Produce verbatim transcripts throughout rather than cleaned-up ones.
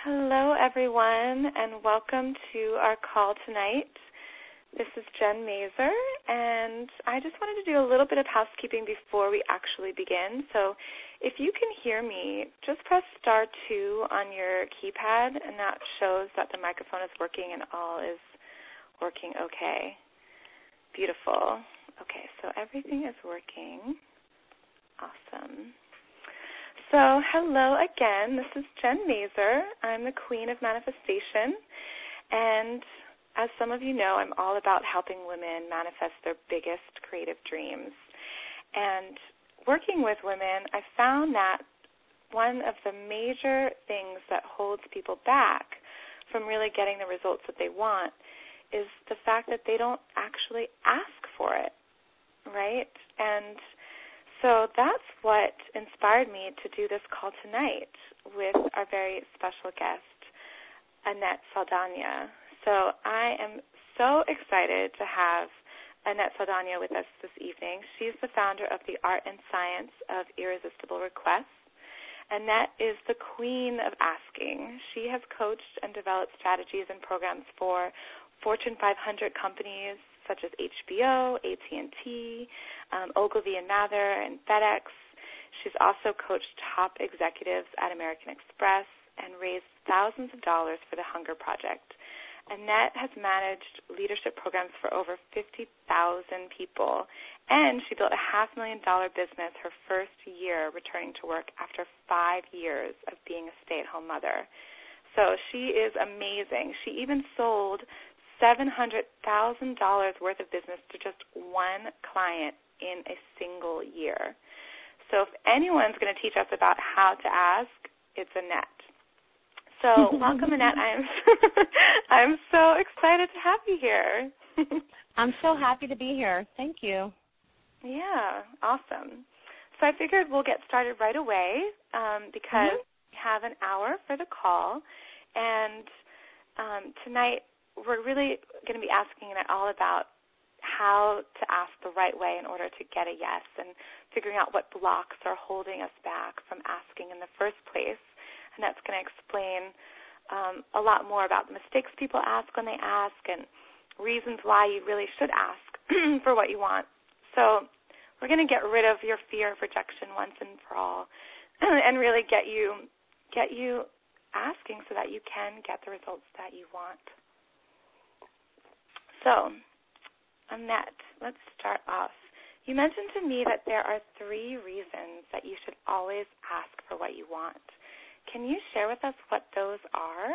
Hello, everyone, and welcome to our call tonight. This is Jen Mazer, and I just wanted to do a little bit of housekeeping before we actually begin. So if you can hear me, just press star two on your keypad, and that shows that the microphone is working and all is working okay. Beautiful. Okay, so everything is working. Awesome. So hello again. This is Jen Mazer. I'm the Queen of Manifestation, and as some of you know, I'm all about helping women manifest their biggest creative dreams. And working with women, I found that one of the major things that holds people back from really getting the results that they want is the fact that they don't actually ask for it, right? And so that's what inspired me to do this call tonight with our very special guest, Annette Saldana. So I am so excited to have Annette Saldana with us this evening. She's the founder of the Art and Science of Irresistible Requests. Annette is the queen of asking. She has coached and developed strategies and programs for Fortune five hundred companies such as H B O, A T and T, um, Ogilvy and Mather, and FedEx. She's also coached top executives at American Express and raised thousands of dollars for the Hunger Project. Annette has managed leadership programs for over fifty thousand people, and she built a half million dollar business her first year returning to work after five years of being a stay-at-home mother. So she is amazing. She even sold seven hundred thousand dollars worth of business to just one client in a single year. So if anyone's going to teach us about how to ask, it's Annette. So welcome, Annette. I'm I'm so excited to have you here. I'm so happy to be here. Thank you. Yeah, awesome. So I figured we'll get started right away um, because mm-hmm. we have an hour for the call, and um, tonight we're really going to be asking Annette all about how to ask the right way in order to get a yes and figuring out what blocks are holding us back from asking in the first place. And that's going to explain um, a lot more about the mistakes people ask when they ask and reasons why you really should ask for what you want. So we're going to get rid of your fear of rejection once and for all and really get you get you asking so that you can get the results that you want. So, Annette, let's start off. You mentioned to me that there are three reasons that you should always ask for what you want. Can you share with us what those are?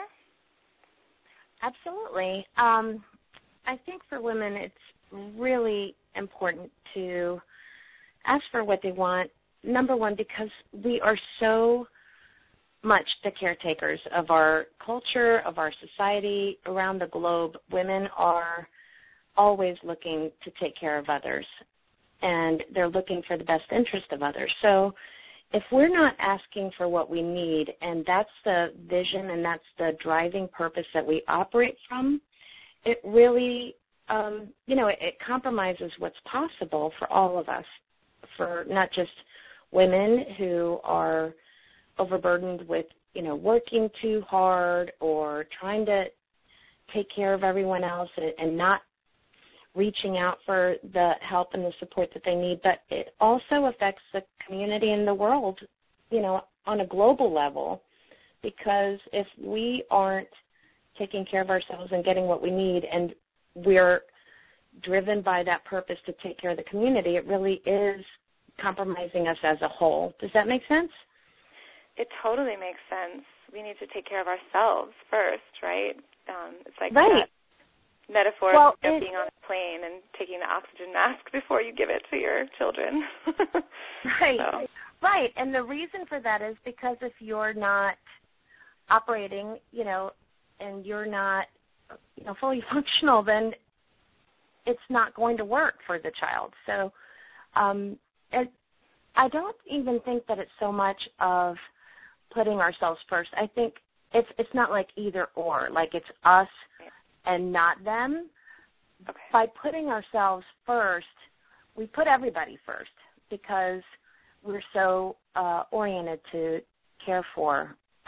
Absolutely. Um, I think for women it's really important to ask for what they want, number one, because we are so much the caretakers of our culture, of our society around the globe. Women are always looking to take care of others, and they're looking for the best interest of others. So if we're not asking for what we need, and that's the vision and that's the driving purpose that we operate from, it really, um, you know, it, it compromises what's possible for all of us, for not just women who are overburdened with, you know, working too hard or trying to take care of everyone else and, and not reaching out for the help and the support that they need, but it also affects the community and the world, you know, on a global level, because if we aren't taking care of ourselves and getting what we need and we're driven by that purpose to take care of the community, it really is compromising us as a whole. Does that make sense? It totally makes sense. We need to take care of ourselves first, right? Um, it's like right. that metaphor well, of being on a plane and taking the oxygen mask before you give it to your children. Right, so. right. And the reason for that is because if you're not operating, you know, and you're not, you know, fully functional, then it's not going to work for the child. So um, it, I don't even think that it's so much of putting ourselves first. I think it's it's not like either or, like it's us and not them. Okay. By putting ourselves first, we put everybody first because we're so uh, oriented to care for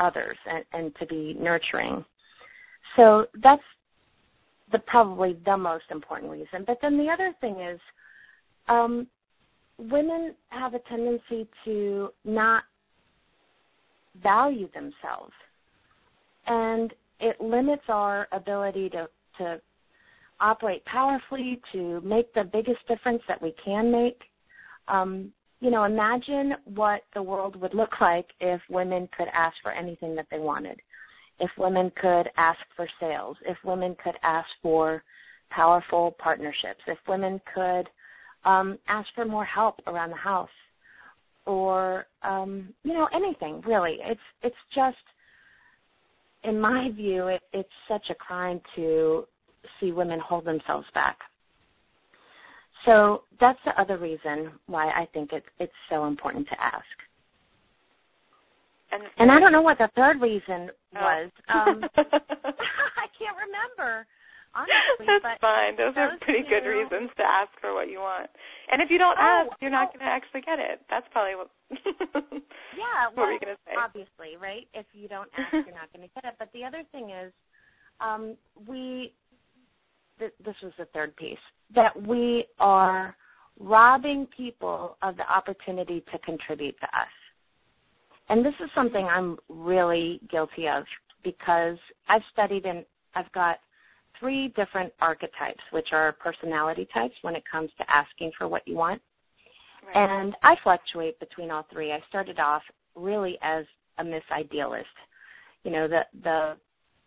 others and, and to be nurturing. So that's the probably the most important reason. But then the other thing is um, women have a tendency to not value themselves, and it limits our ability to, to operate powerfully, to make the biggest difference that we can make. Um, you know, imagine what the world would look like if women could ask for anything that they wanted, if women could ask for sales, if women could ask for powerful partnerships, if women could um, ask for more help around the house, or, um, you know, anything, really. It's it's just, in my view, it, it's such a crime to see women hold themselves back. So that's the other reason why I think it's, it's so important to ask. And, and I don't know what the third reason was. Oh. Um, I can't remember, honestly. That's but fine. Those, those are pretty two, good reasons to ask for what you want. And if you don't oh, ask, you're not oh. going to actually get it. That's probably what, yeah, what well, we're going to say. Obviously, right? If you don't ask, you're not going to get it. But the other thing is, um, we, th- this was the third piece, that we are robbing people of the opportunity to contribute to us. And this is something I'm really guilty of because I've studied and I've got three different archetypes, which are personality types when it comes to asking for what you want. Right. And I fluctuate between all three. I started off really as a Miss Idealist, you know, the the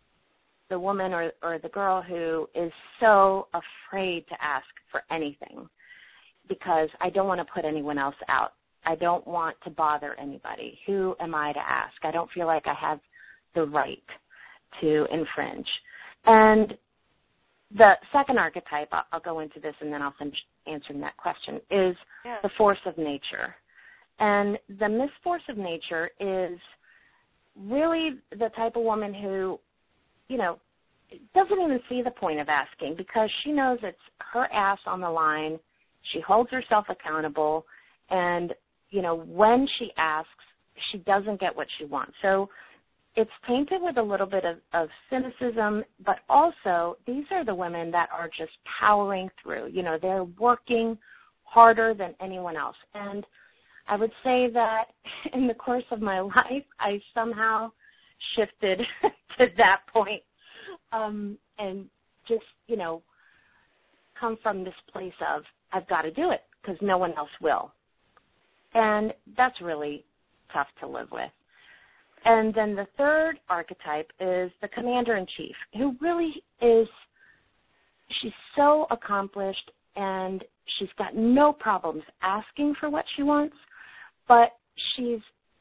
the woman or, or the girl who is so afraid to ask for anything because I don't want to put anyone else out. I don't want to bother anybody. Who am I to ask? I don't feel like I have the right to infringe. And the second archetype, I'll, I'll go into this and then I'll finish answering that question, is yeah. the force of nature. And the Miss Force of Nature is really the type of woman who, you know, doesn't even see the point of asking because she knows it's her ass on the line. She holds herself accountable. And, you know, when she asks, she doesn't get what she wants. So it's tainted with a little bit of, of cynicism, but also these are the women that are just powering through. You know, they're working harder than anyone else. And I would say that in the course of my life, I somehow shifted to that point um, and just, you know, come from this place of I've got to do it because no one else will. And that's really tough to live with. And then the third archetype is the commander-in-chief, who really is, she's so accomplished and she's got no problems asking for what she wants, but she's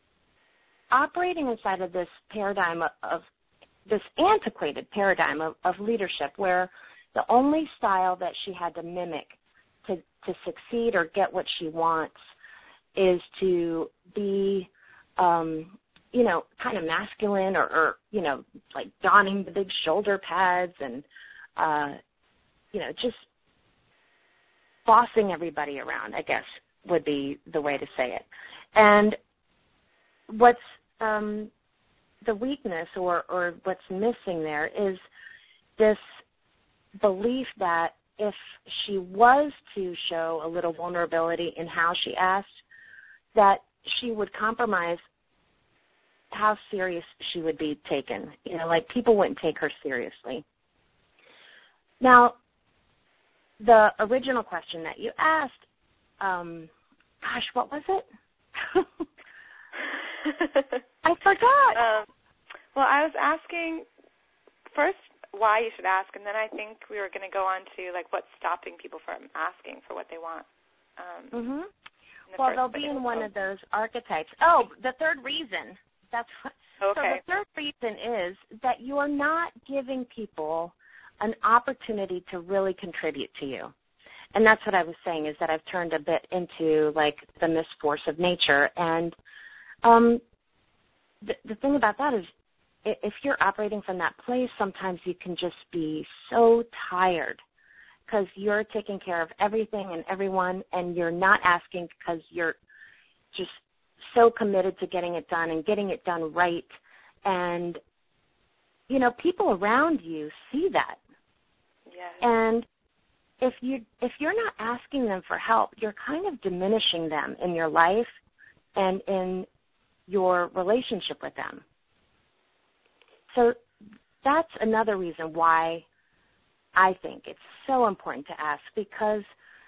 operating inside of this paradigm of, of this antiquated paradigm of, of leadership where the only style that she had to mimic to, to succeed or get what she wants is to be, um, you know, kind of masculine or, or, you know, like donning the big shoulder pads and, uh, you know, just bossing everybody around, I guess, would be the way to say it. And what's um, the weakness or, or what's missing there is this belief that if she was to show a little vulnerability in how she asked, that she would compromise how serious she would be taken. You know, like people wouldn't take her seriously. Now, the original question that you asked, um, gosh, what was it? I forgot. Um, well, I was asking first why you should ask, and then I think we were going to go on to, like, what's stopping people from asking for what they want. Um, mm-hmm. Well, they'll be in one of those archetypes. Oh, the third reason. That's what, okay. So the third reason is that you are not giving people an opportunity to really contribute to you. And that's what I was saying is that I've turned a bit into, like, the Miss Force of Nature. And um, the, the thing about that is if you're operating from that place, sometimes you can just be so tired because you're taking care of everything and everyone, and you're not asking because you're just so committed to getting it done and getting it done right. And, you know, people around you see that. Yes. And if you if you're not asking them for help, you're kind of diminishing them in your life and in your relationship with them. So that's another reason why I think it's so important to ask, because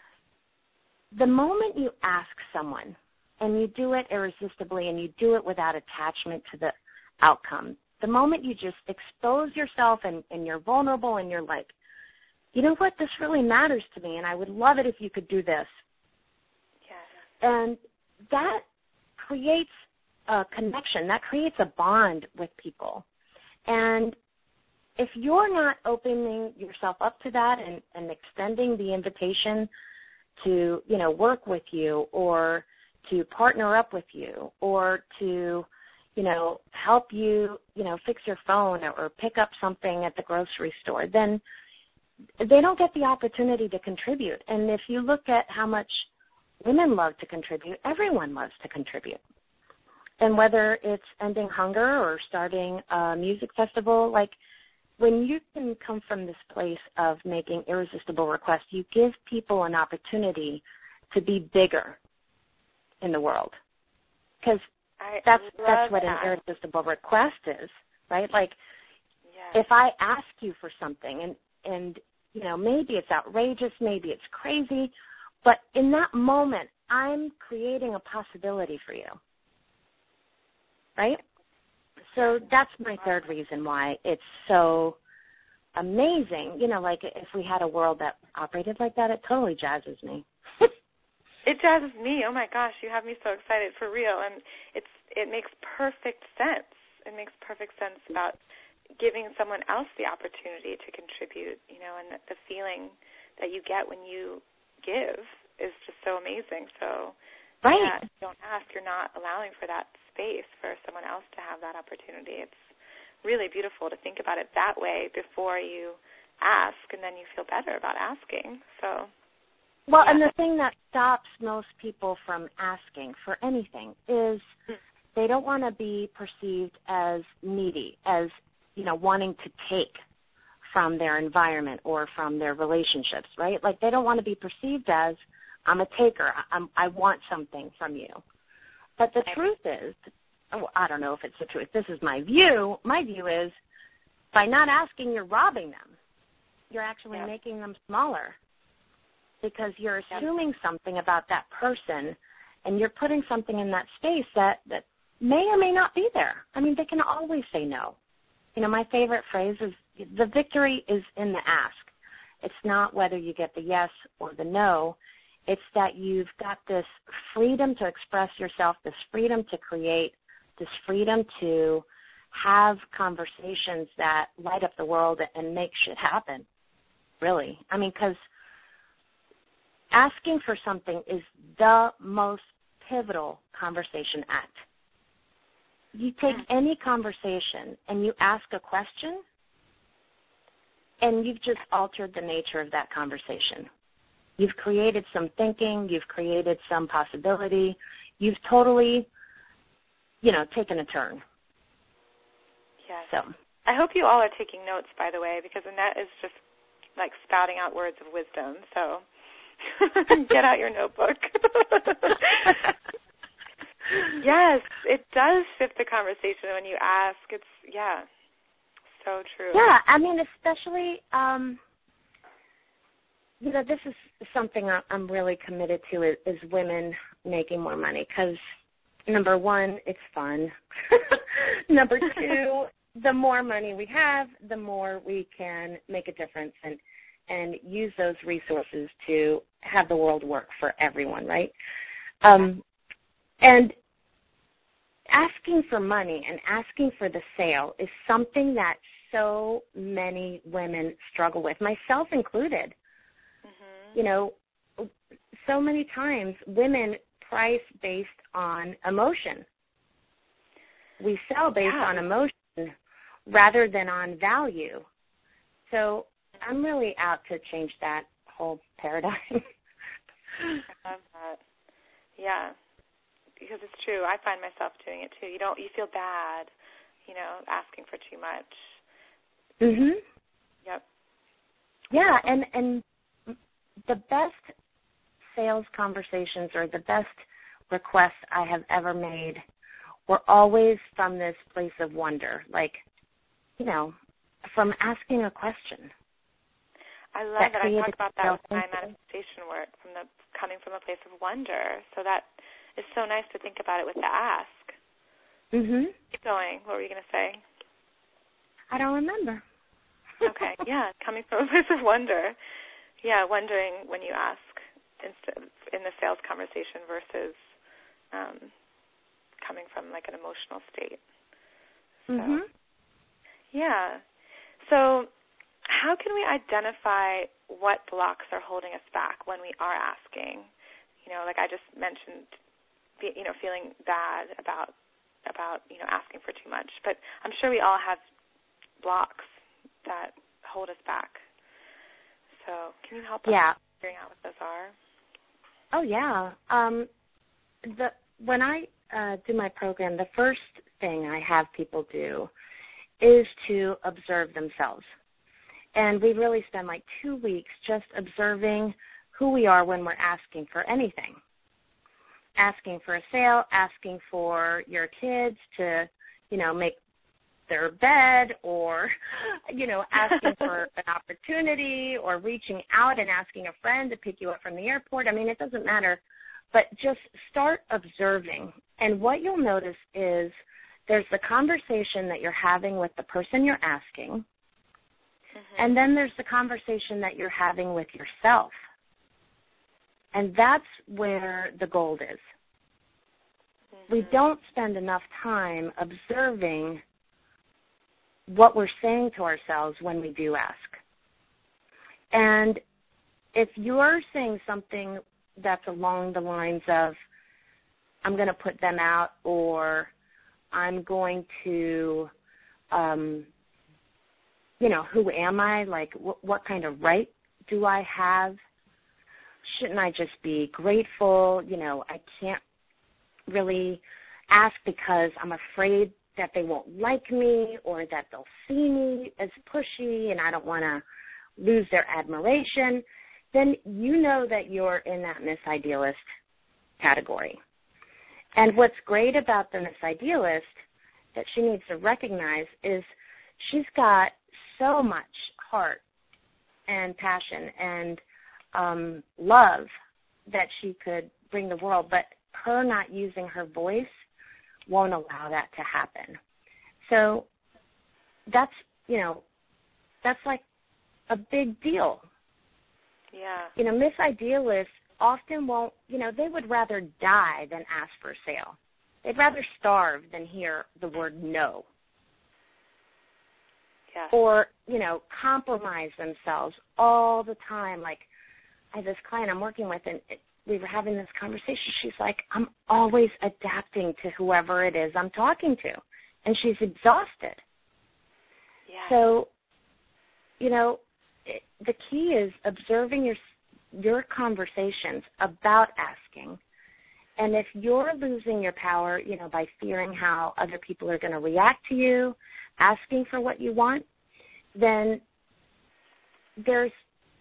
the moment you ask someone and you do it irresistibly and you do it without attachment to the outcome, the moment you just expose yourself and, and you're vulnerable and you're like, you know what, this really matters to me and I would love it if you could do this. Yes. And that creates a connection, that creates a bond with people. And if you're not opening yourself up to that and, and extending the invitation to, you know, work with you or to partner up with you or to, you know, help you, you know, fix your phone or, or pick up something at the grocery store, then they don't get the opportunity to contribute. And if you look at how much women love to contribute, everyone loves to contribute. And whether it's ending hunger or starting a music festival, like when you can come from this place of making irresistible requests, you give people an opportunity to be bigger in the world. Because that's that's what that. an irresistible request is, right? Like, yes. if I ask you for something and, and, you know, maybe it's outrageous, maybe it's crazy, but in that moment, I'm creating a possibility for you, right? So that's my third reason why it's so amazing. You know, like if we had a world that operated like that, it totally jazzes me. It jazzes me. Oh, my gosh, you have me so excited, for real. And it's it makes perfect sense. It makes perfect sense about giving someone else the opportunity to contribute, you know, and the feeling that you get when you give is just so amazing. So, right. yeah, if you don't ask, you're not allowing for that space for someone else to have that opportunity. It's really beautiful to think about it that way before you ask, and then you feel better about asking. So, well, yeah. And the thing that stops most people from asking for anything is they don't want to be perceived as needy, as, you know, wanting to take from their environment or from their relationships, right? Like they don't want to be perceived as, I'm a taker, I'm, I want something from you. But the truth is, oh, I don't know if it's the truth, this is my view, my view is by not asking, you're robbing them. You're actually yep. making them smaller because you're yep. assuming something about that person and you're putting something in that space that, that may or may not be there. I mean, they can always say no. You know, my favorite phrase is the victory is in the ask. It's not whether you get the yes or the no. It's that you've got this freedom to express yourself, this freedom to create, this freedom to have conversations that light up the world and make shit happen, really. I mean, because asking for something is the most pivotal conversation act. You take any conversation and you ask a question, and you've just altered the nature of that conversation. You've created some thinking. You've created some possibility. You've totally, you know, taken a turn. Yes. So I hope you all are taking notes, by the way, because Annette is just like spouting out words of wisdom. So get out your notebook. Yes, it does shift the conversation when you ask. It's, yeah, so true. Yeah, I mean, especially, um, you know, this is something I'm really committed to is, is women making more money because, number one, it's fun. Number two, the more money we have, the more we can make a difference and, and use those resources to have the world work for everyone, right? Um, and asking for money and asking for the sale is something that so many women struggle with, myself included. Mm-hmm. You know, so many times women price based on emotion. We sell based yeah. on emotion rather than on value. So I'm really out to change that whole paradigm. I love that. Yeah. Because it's true. I find myself doing it too. You don't. You feel bad. you know, asking for too much. Mhm. Yep. Yeah, and and the best sales conversations or the best requests I have ever made were always from this place of wonder, like, you know, from asking a question. I love that. that. I talk about that with my manifestation work, from the coming from a place of wonder. So that is so nice to think about it with the ask. Mhm. Keep going. What were you going to say? I don't remember. Okay. Yeah, coming from a place of wonder. Yeah, wondering when you ask instead in the sales conversation versus um, coming from like an emotional state. So, mhm. Yeah. So how can we identify what blocks are holding us back when we are asking? You know, like I just mentioned, you know, feeling bad about about you know asking for too much, but I'm sure we all have blocks that hold us back. So can you help us yeah. figuring out what those are? Oh yeah. Um, the when I uh, do my program, the first thing I have people do is to observe themselves, and we really spend like two weeks just observing who we are when we're asking for anything. Asking for a sale, asking for your kids to, you know, make their bed, or, you know, asking for an opportunity, or reaching out and asking a friend to pick you up from the airport. I mean, it doesn't matter, but just start observing. And what you'll notice is there's the conversation that you're having with the person you're asking, mm-hmm. and then there's the conversation that you're having with yourself. And that's where the gold is. Mm-hmm. We don't spend enough time observing what we're saying to ourselves when we do ask. And if you're saying something that's along the lines of, I'm going to put them out, or I'm going to, um, you know, who am I? Like, wh- what kind of right do I have? Shouldn't I just be grateful? You know, I can't really ask because I'm afraid that they won't like me, or that they'll see me as pushy and I don't want to lose their admiration. Then you know that you're in that Miss Idealist category. And what's great about the Miss Idealist that she needs to recognize is she's got so much heart and passion and um, love that she could bring the world, but her not using her voice won't allow that to happen. So that's, you know, that's like a big deal. Yeah. You know, Miss Idealists often won't, you know, they would rather die than ask for a sale. They'd rather starve than hear the word no. Yeah. Or, you know, compromise themselves all the time. Like, I have this client I'm working with, and it, we were having this conversation. She's like, I'm always adapting to whoever it is I'm talking to. And she's exhausted. Yeah. So, you know, it, the key is observing your your conversations about asking. And if you're losing your power, you know, by fearing how other people are going to react to you, asking for what you want, then there's,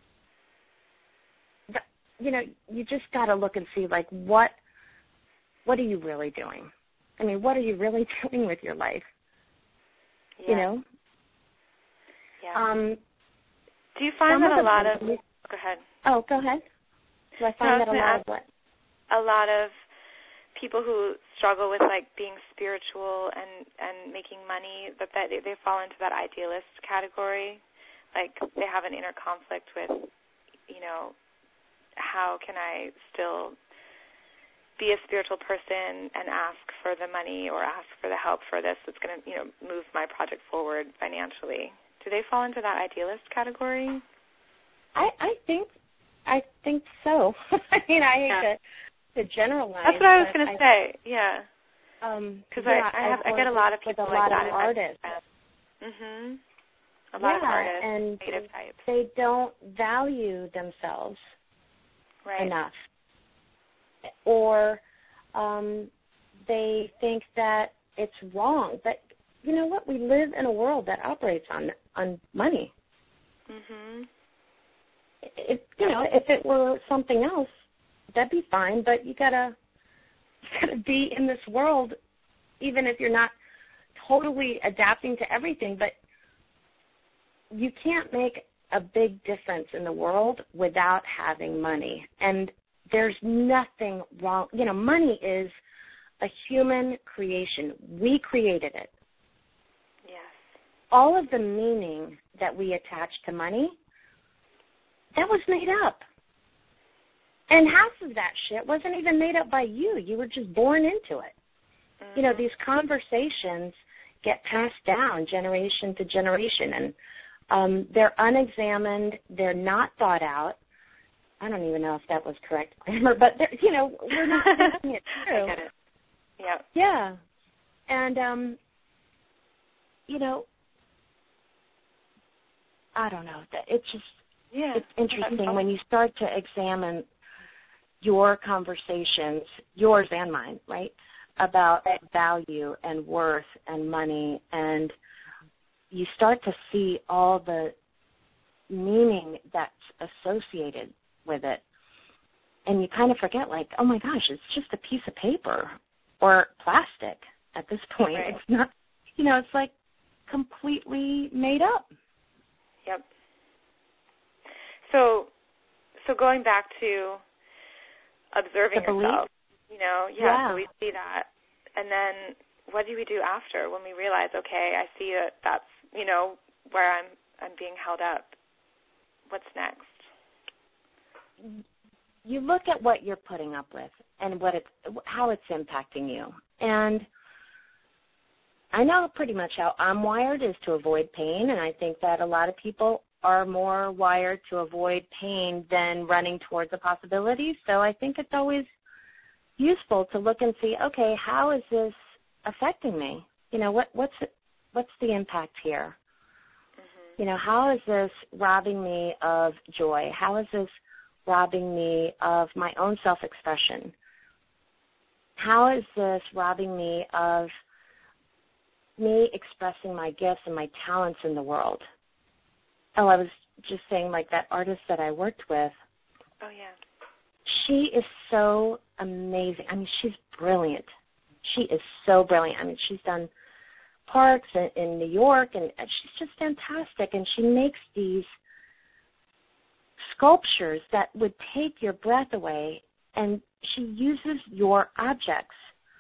you know, you just got to look and see, like, what what are you really doing? I mean, what are you really doing with your life? Yeah. You know? Yeah. Um, Do you find that a lot of... Go ahead. Oh, go ahead. Do I find no, that a lot of what? A lot of people who struggle with, like, being spiritual and, and making money, that, that they, they fall into that idealist category. Like, they have an inner conflict with, you know, how can I still be a spiritual person and ask for the money or ask for the help for this that's going to, you know, move my project forward financially. Do they fall into that idealist category? I, I think I think so. I mean, I hate yeah. to, to generalize. That's what I was going to say. Yeah. Because um, I, I have I get a lot of people with a like lot that. Of artists. Mhm. A yeah, lot of artists, and creative types. They don't value themselves right. enough, or um, they think that it's wrong. But you know what? We live in a world that operates on on money. Mhm. If you know, if it were something else, that'd be fine. But you gotta you gotta be in this world, even if you're not totally adapting to everything. But you can't make a big difference in the world without having money. And there's nothing wrong. You know, money is a human creation. We created it. Yes. All of the meaning that we attach to money, that was made up. And half of that shit wasn't even made up by you. You were just born into it. Mm-hmm. You know, these conversations get passed down generation to generation, and um, they're unexamined. They're not thought out. I don't even know if that was correct grammar, but, you know, we're not thinking it through. I get it. Yeah. Yeah. And, um, you know, I don't know. It's just, yeah. it's interesting when you start to examine your conversations, yours and mine, right, about value and worth and money, and you start to see all the meaning that's associated with it. And you kind of forget, like, oh, my gosh, it's just a piece of paper or plastic at this point. Right. It's not, you know, it's like completely made up. Yep. So, so going back to observing yourself, you know, yeah, yeah. So we see that, and then what do we do after when we realize, okay, I see that that's, you know, where I'm I'm being held up. What's next? You look at what you're putting up with and what it's, how it's impacting you. And I know pretty much how I'm wired is to avoid pain, and I think that a lot of people are more wired to avoid pain than running towards a possibility. So I think it's always useful to look and see, okay, how is this affecting me? You know, what what's what's the impact here? Mm-hmm. You know, how is this robbing me of joy? How is this robbing me of my own self-expression? How is this robbing me of me expressing my gifts and my talents in the world? Oh, I was just saying, like, that artist that I worked with. Oh, yeah. She is so amazing. I mean, she's brilliant. She is so brilliant. I mean, she's done parks in, in New York, and she's just fantastic. And she makes these sculptures that would take your breath away, and she uses your objects.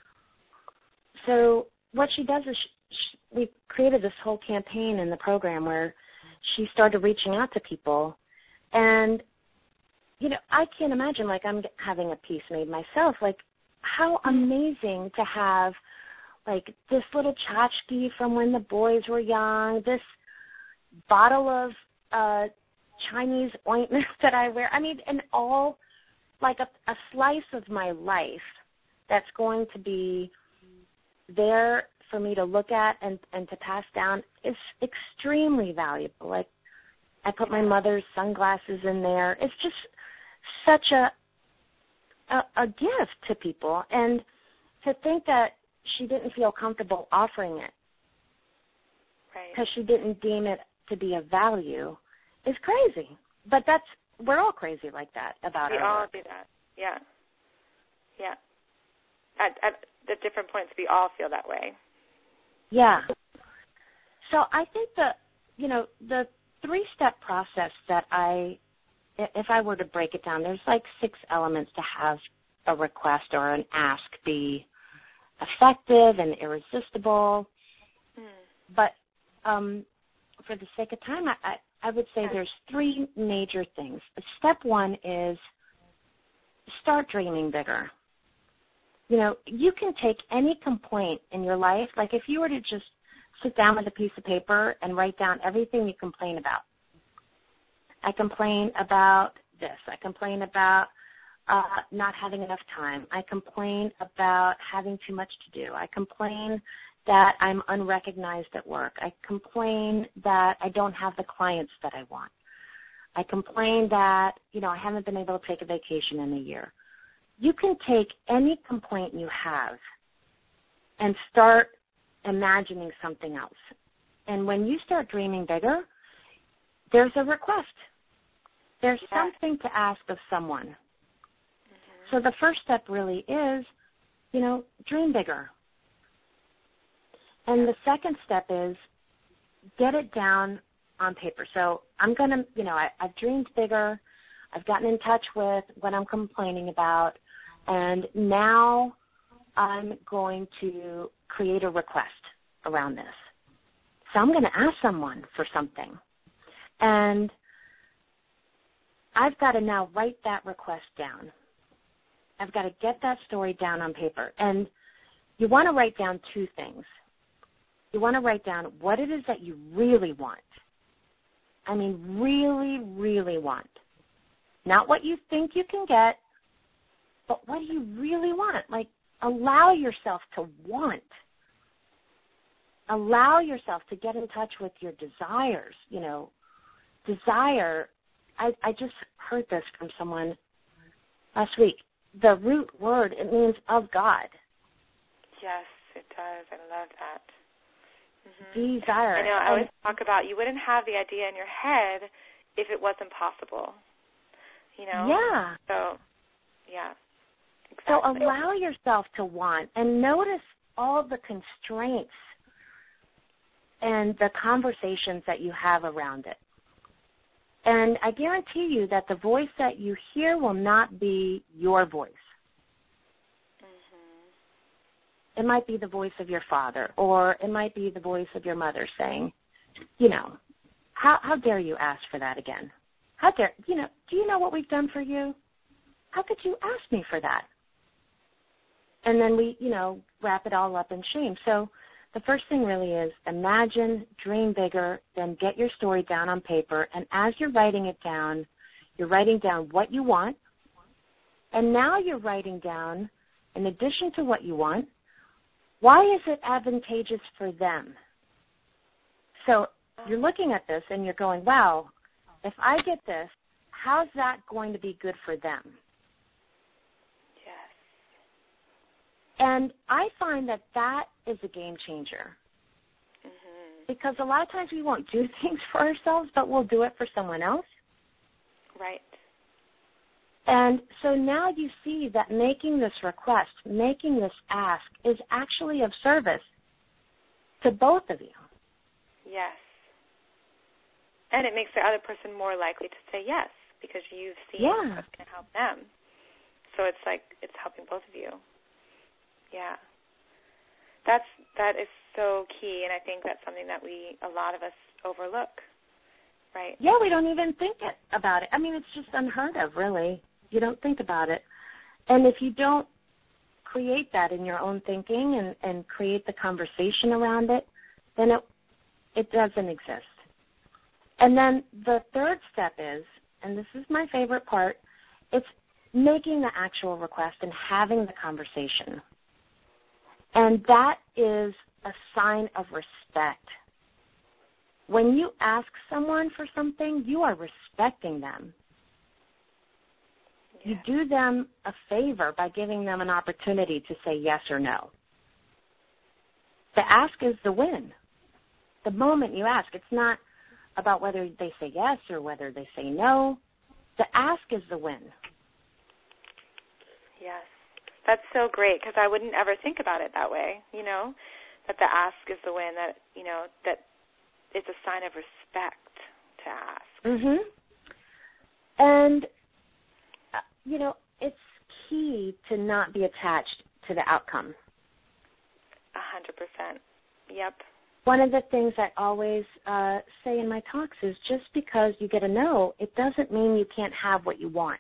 So what she does is she, she, we created this whole campaign in the program where she started reaching out to people. And, you know, I can't imagine, like, I'm having a piece made myself. Like, how amazing to have, like, this little tchotchke from when the boys were young, this bottle of uh, Chinese ointment that I wear. I mean, and all, like, a, a slice of my life that's going to be there for me to look at and, and to pass down is extremely valuable. Like, I put my mother's sunglasses in there. It's just such a, a a gift to people. And to think that she didn't feel comfortable offering it because she didn't deem it to be of value is crazy. But that's, we're all crazy like that about it. We all do that, yeah. Yeah. At, at the different points, we all feel that way. Yeah. So I think the, you know, the three-step process that I, if I were to break it down, there's like six elements to have a request or an ask be effective and irresistible. Mm. But um, for the sake of time, I, I, I would say there's three major things. Step one is start dreaming bigger. You know, you can take any complaint in your life, like if you were to just sit down with a piece of paper and write down everything you complain about. I complain about this. I complain about uh, not having enough time. I complain about having too much to do. I complain that I'm unrecognized at work. I complain that I don't have the clients that I want. I complain that, you know, I haven't been able to take a vacation in a year. You can take any complaint you have and start imagining something else. And when you start dreaming bigger, there's a request. There's yeah. something to ask of someone. Mm-hmm. So the first step really is, you know, dream bigger. And the second step is get it down on paper. So I'm going to, you know, I, I've dreamed bigger. I've gotten in touch with what I'm complaining about. And now I'm going to create a request around this. So I'm going to ask someone for something. And I've got to now write that request down. I've got to get that story down on paper. And you want to write down two things. You want to write down what it is that you really want. I mean, really, really want. Not what you think you can get, but what do you really want? Like, allow yourself to want. Allow yourself to get in touch with your desires. You know, desire, I, I just heard this from someone last week. The root word, it means of God. Yes, it does. I love that. Mm-hmm. Desire. I know, I always talk about you wouldn't have the idea in your head if it wasn't possible. You know? Yeah. So, yeah. Exactly. So allow yourself to want and notice all the constraints and the conversations that you have around it. And I guarantee you that the voice that you hear will not be your voice. Mm-hmm. It might be the voice of your father, or it might be the voice of your mother saying, you know, how, how dare you ask for that again? How dare, you know, do you know what we've done for you? How could you ask me for that? And then we, you know, wrap it all up in shame. So the first thing really is imagine, dream bigger, then get your story down on paper. And as you're writing it down, you're writing down what you want. And now you're writing down, in addition to what you want, why is it advantageous for them? So you're looking at this and you're going, wow, if I get this, how's that going to be good for them? And I find that that is a game changer. Mm-hmm. Because a lot of times we won't do things for ourselves, but we'll do it for someone else. Right. And so now you see that making this request, making this ask, is actually of service to both of you. Yes. And it makes the other person more likely to say yes because you've seen yeah. what's going to help them. So it's like it's helping both of you. Yeah, that's that is so key, and I think that's something that we a lot of us overlook, right? Yeah, we don't even think it, about it. I mean, it's just unheard of, really. You don't think about it, and if you don't create that in your own thinking and, and create the conversation around it, then it it doesn't exist. And then the third step is, and this is my favorite part, it's making the actual request and having the conversation. And that is a sign of respect. When you ask someone for something, you are respecting them. Yeah. You do them a favor by giving them an opportunity to say yes or no. The ask is the win. The moment you ask, it's not about whether they say yes or whether they say no. The ask is the win. Yes. That's so great because I wouldn't ever think about it that way, you know, that the ask is the win, that, you know, that it's a sign of respect to ask. Mm-hmm. And, uh, you know, it's key to not be attached to the outcome. A hundred percent. Yep. One of the things I always uh, say in my talks is just because you get a no, it doesn't mean you can't have what you want.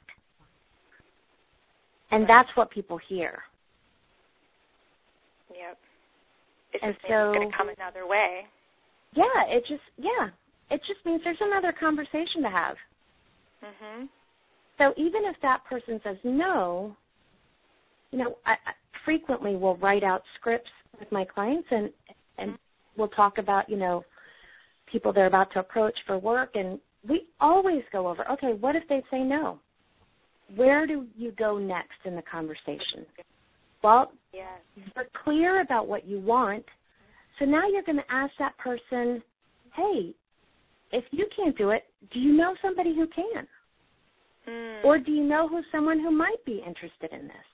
And right. That's what people hear. Yep. It's and just so, going to come another way. Yeah, it just, yeah. It just means there's another conversation to have. Mm-hmm. So even if that person says no, you know, I, I frequently will write out scripts with my clients and, and mm-hmm. we'll talk about, you know, people they're about to approach for work, and we always go over, okay, what if they say no? Where do you go next in the conversation? Well, yes. you're clear about what you want, So now you're going to ask that person, hey, if you can't do it, do you know somebody who can? Mm. Or do you know who someone who might be interested in this?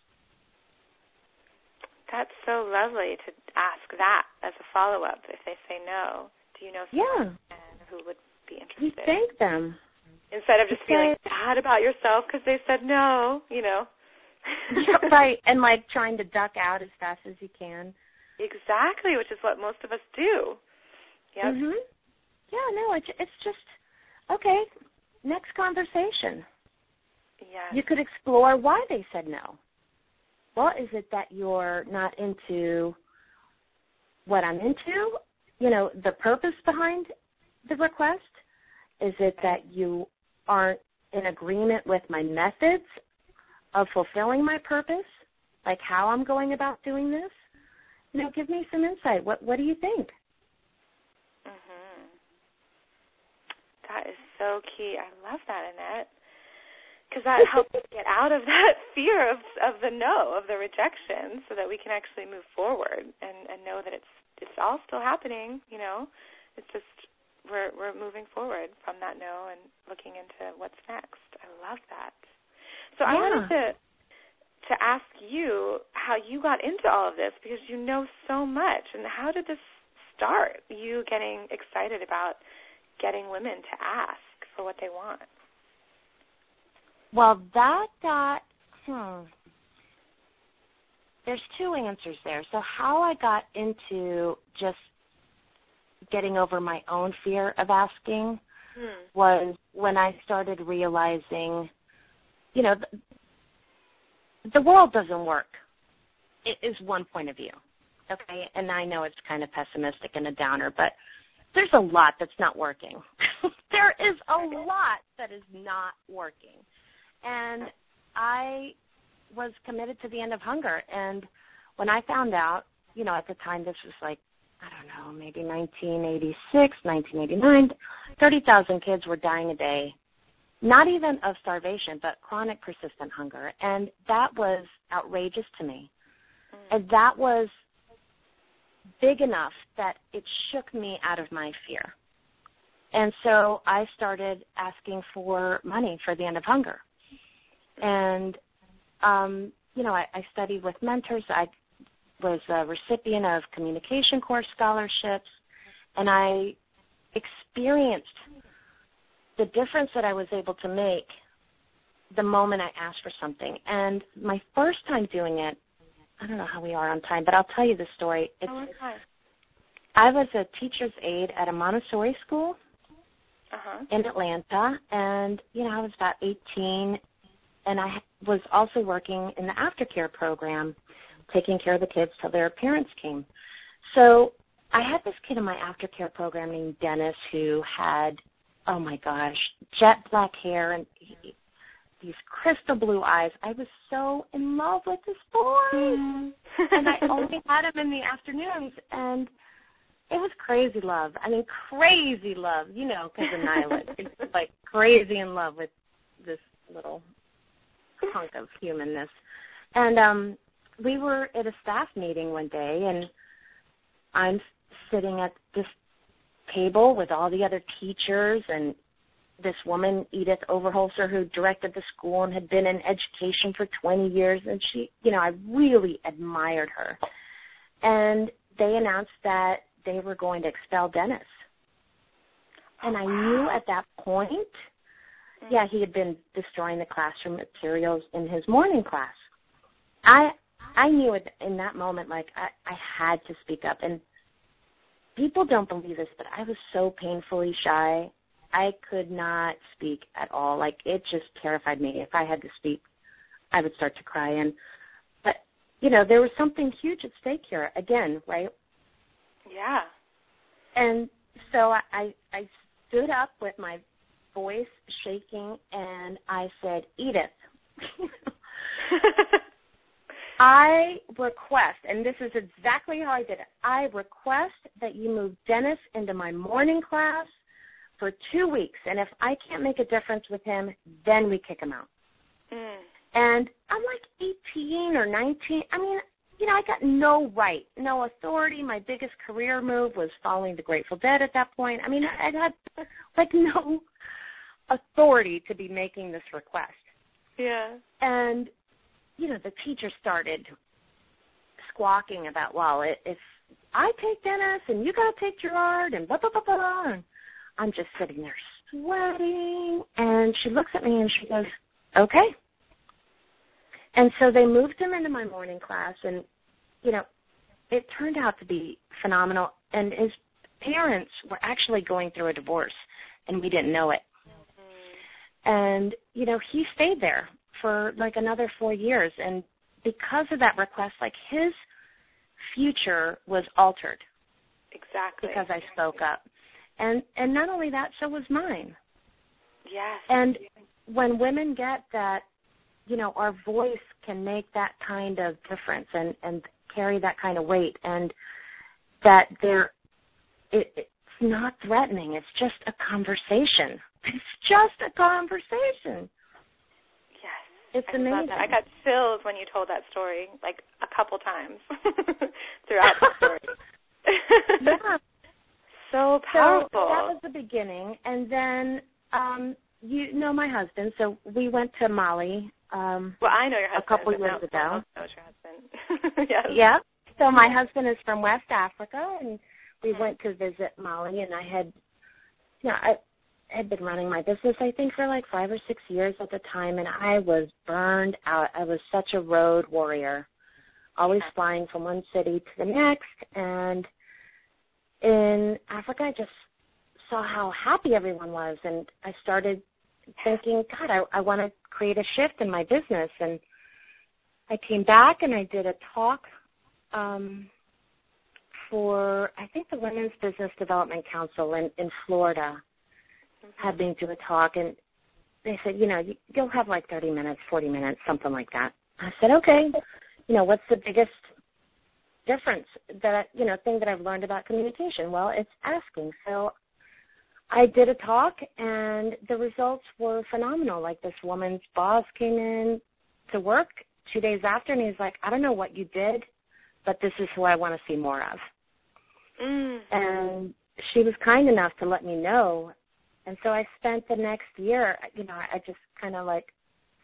That's so lovely to ask that as a follow-up if they say no. Do you know someone yeah. who would be interested? You thank them. Instead of just feeling bad about yourself because they said no, you know. Right, and like trying to duck out as fast as you can. Exactly, which is what most of us do. Yep. Mhm. Yeah, no, it's it's just okay. Next conversation. Yes. You could explore why they said no. Well, is it that you're not into what I'm into? You know, the purpose behind the request? Is it that you aren't in agreement with my methods of fulfilling my purpose, like how I'm going about doing this? You know, give me some insight. What What do you think? Mhm. That is so key. I love that, Annette, because that helps us get out of that fear of of the no, of the rejection, so that we can actually move forward and, and know that it's it's all still happening. You know, it's just we're we're moving forward from that no and looking into what's next. I love that. So Yeah. I wanted to to ask you how you got into all of this, because you know so much. And how did this start, you getting excited about getting women to ask for what they want? Well, that got, hmm, there's two answers there. So how I got into just getting over my own fear of asking hmm. was when I started realizing, you know, the, the world doesn't work. It is one point of view, okay? And I know it's kind of pessimistic and a downer, but there's a lot that's not working. There is a lot that is not working. And I was committed to the end of hunger. And when I found out, you know, at the time this was like, I don't know, maybe nineteen eighty-six, nineteen eighty-nine, thirty thousand kids were dying a day, not even of starvation, but chronic persistent hunger. And that was outrageous to me. Mm. And that was big enough that it shook me out of my fear. And so I started asking for money for the end of hunger. And, um, you know, I, I studied with mentors. I was a recipient of communication course scholarships, and I experienced the difference that I was able to make the moment I asked for something. And my first time doing it, I don't know how we are on time, but I'll tell you the story. It's, oh, okay. I was a teacher's aide at a Montessori school uh-huh. in Atlanta, and, you know, I was about eighteen, and I was also working in the aftercare program, taking care of the kids till their parents came. So I had this kid in my aftercare program named Dennis who had, oh, my gosh, jet black hair and he, these crystal blue eyes. I was so in love with this boy. Mm. And I only had him in the afternoons, and it was crazy love. I mean, crazy love, you know, because of Nyla. It's like crazy in love with this little hunk of humanness. And um, we were at a staff meeting one day, and I'm sitting at this table with all the other teachers and this woman, Edith Overholser, who directed the school and had been in education for twenty years, and she, you know, I really admired her. And they announced that they were going to expel Dennis. And I knew at that point, yeah, he had been destroying the classroom materials in his morning class. I I knew it in that moment, like, I, I had to speak up. And people don't believe this, but I was so painfully shy. I could not speak at all. Like, it just terrified me. If I had to speak, I would start to cry. And, but, you know, there was something huge at stake here, again, right? Yeah. And so I, I, I stood up with my voice shaking, and I said, Edith, I request, and this is exactly how I did it, I request that you move Dennis into my morning class for two weeks, and if I can't make a difference with him, then we kick him out. Mm. And I'm like eighteen or nineteen. I mean, you know, I got no right, no authority. My biggest career move was following the Grateful Dead at that point. I mean, I had, like, no authority to be making this request. Yeah. And, you know, the teacher started squawking about, well, it, if I take Dennis and you got to take Gerard and blah, blah, blah, blah. And I'm just sitting there sweating. And she looks at me and she goes, okay. And so they moved him into my morning class, and, you know, it turned out to be phenomenal. And his parents were actually going through a divorce, and we didn't know it. Mm-hmm. And, you know, he stayed there for, like, another four years. And because of that request, like, his future was altered. Exactly. Because I spoke up. And and not only that, so was mine. Yes. And when women get that, you know, our voice can make that kind of difference and, and carry that kind of weight, and that there, it, it's not threatening. It's just a conversation. It's just a conversation. Yes. It's I amazing. Love that. I got chills when you told that story, like a couple times throughout the story. Yeah. So powerful. So that was the beginning. And then um, you know my husband, so we went to Mali. Um, well, I know your husband. A couple years no, ago. I know your husband. Yes. Yeah. So my husband is from West Africa, and we mm-hmm. went to visit Mali, and I had, you know, I had been running my business, I think, for like five or six years at the time, and I was burned out. I was such a road warrior, always yeah. flying from one city to the next, and in Africa, I just saw how happy everyone was, and I started thinking, God, I, I want to create a shift in my business. And I came back and I did a talk um, for, I think, the Women's Business Development Council in, in Florida mm-hmm. had me do a talk, and they said, you know, you'll have like thirty minutes, forty minutes, something like that. I said, okay, you know, what's the biggest difference that, you know, thing that I've learned about communication? Well, it's asking. So I did a talk, and the results were phenomenal. Like, this woman's boss came in to work two days after, and he's like, I don't know what you did, but this is who I want to see more of. Mm. And she was kind enough to let me know. And so I spent the next year, you know, I just kind of like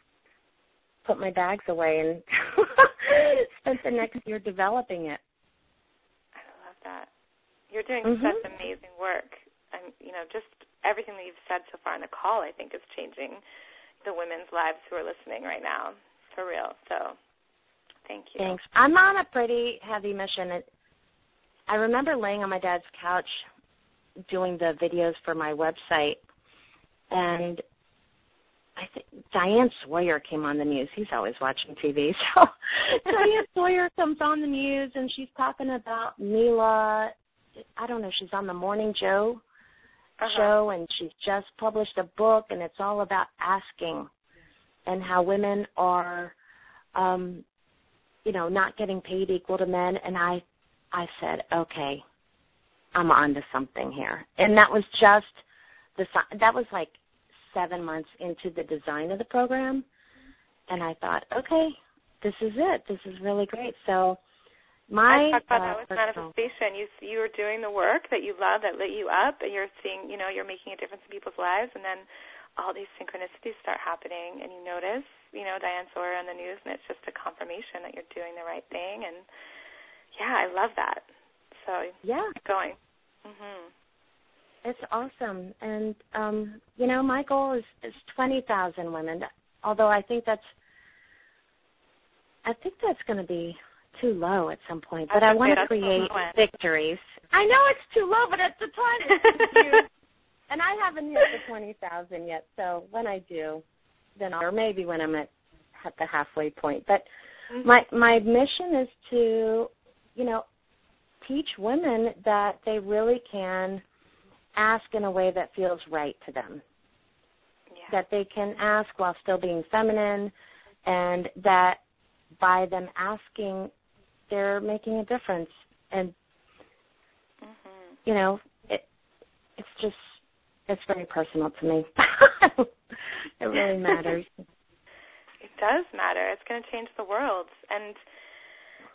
put my bags away and spent the next year developing it. I love that. You're doing mm-hmm. such amazing work. And, you know, just everything that you've said so far in the call, I think, is changing the women's lives who are listening right now, for real. So thank you. Thanks. I'm on a pretty heavy mission. I remember laying on my dad's couch doing the videos for my website, and I think Diane Sawyer came on the news. He's always watching T V. So Diane Sawyer comes on the news, and she's talking about Mila. I don't know, she's on the Morning Joe uh-huh. show, and she's just published a book, and it's all about asking and how women are, um, you know, not getting paid equal to men. And I, I said, okay, I'm on to something here. And that was just the that was like seven months into the design of the program, and I thought, okay, this is it. This is really great. So my I talk about uh, that with manifestation. You you are doing the work that you love, that lit you up, and you're seeing, you know, you're making a difference in people's lives, and then all these synchronicities start happening, and you notice, you know, Diane Sawyer on the news, and it's just a confirmation that you're doing the right thing. And yeah, I love that. So yeah, keep going. Mhm. It's awesome. And um, you know, my goal is is twenty thousand women. Although I think that's I think that's going to be too low at some point. But I, I want to create victories. I know it's too low, but at the time it's too huge. And I haven't hit the twenty thousand yet. So when I do, then I'll, or maybe when I'm at, at the halfway point. But mm-hmm. my my mission is to, you know, teach women that they really can ask in a way that feels right to them. Yeah. That they can ask while still being feminine, and that by them asking, they're making a difference. And, mm-hmm. you know, it, it's just, it's very personal to me. It really matters. It does matter. It's going to change the world. And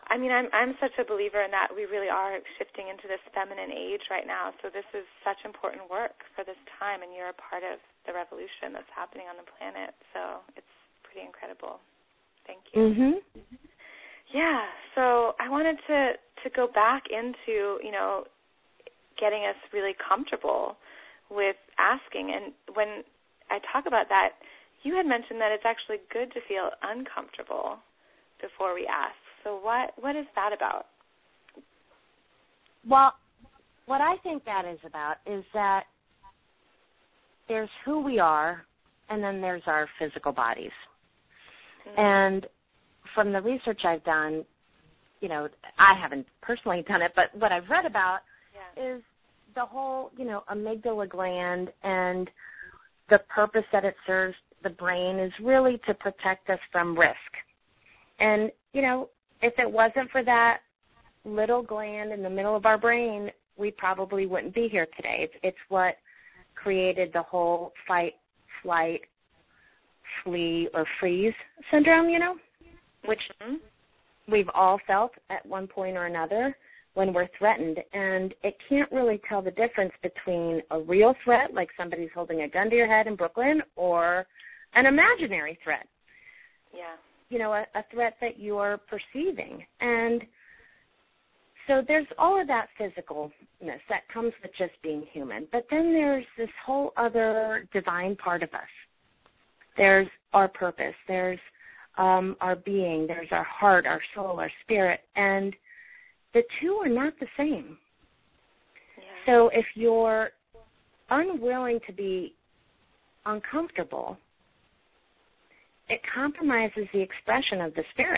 I mean, I'm I'm such a believer in that we really are shifting into this feminine age right now. So this is such important work for this time, and you're a part of the revolution that's happening on the planet. So it's pretty incredible. Thank you. Mhm. Yeah. So I wanted to to go back into, you know, getting us really comfortable with asking. And when I talk about that, you had mentioned that it's actually good to feel uncomfortable before we ask. So what what is that about? Well, what I think that is about is that there's who we are, and then there's our physical bodies. Mm-hmm. And from the research I've done, you know, I haven't personally done it, but what I've read about yeah. is the whole, you know, amygdala gland and the purpose that it serves the brain is really to protect us from risk. And, you know, if it wasn't for that little gland in the middle of our brain, we probably wouldn't be here today. It's, it's what created the whole fight, flight, flee, or freeze syndrome, you know, which mm-hmm. we've all felt at one point or another when we're threatened. And it can't really tell the difference between a real threat, like somebody's holding a gun to your head in Brooklyn, or an imaginary threat. Yeah. You know, a, a threat that you're perceiving. And so there's all of that physicalness that comes with just being human. But then there's this whole other divine part of us. There's our purpose. There's um, our being. There's our heart, our soul, our spirit. And the two are not the same. Yeah. So if you're unwilling to be uncomfortable, it compromises the expression of the spirit.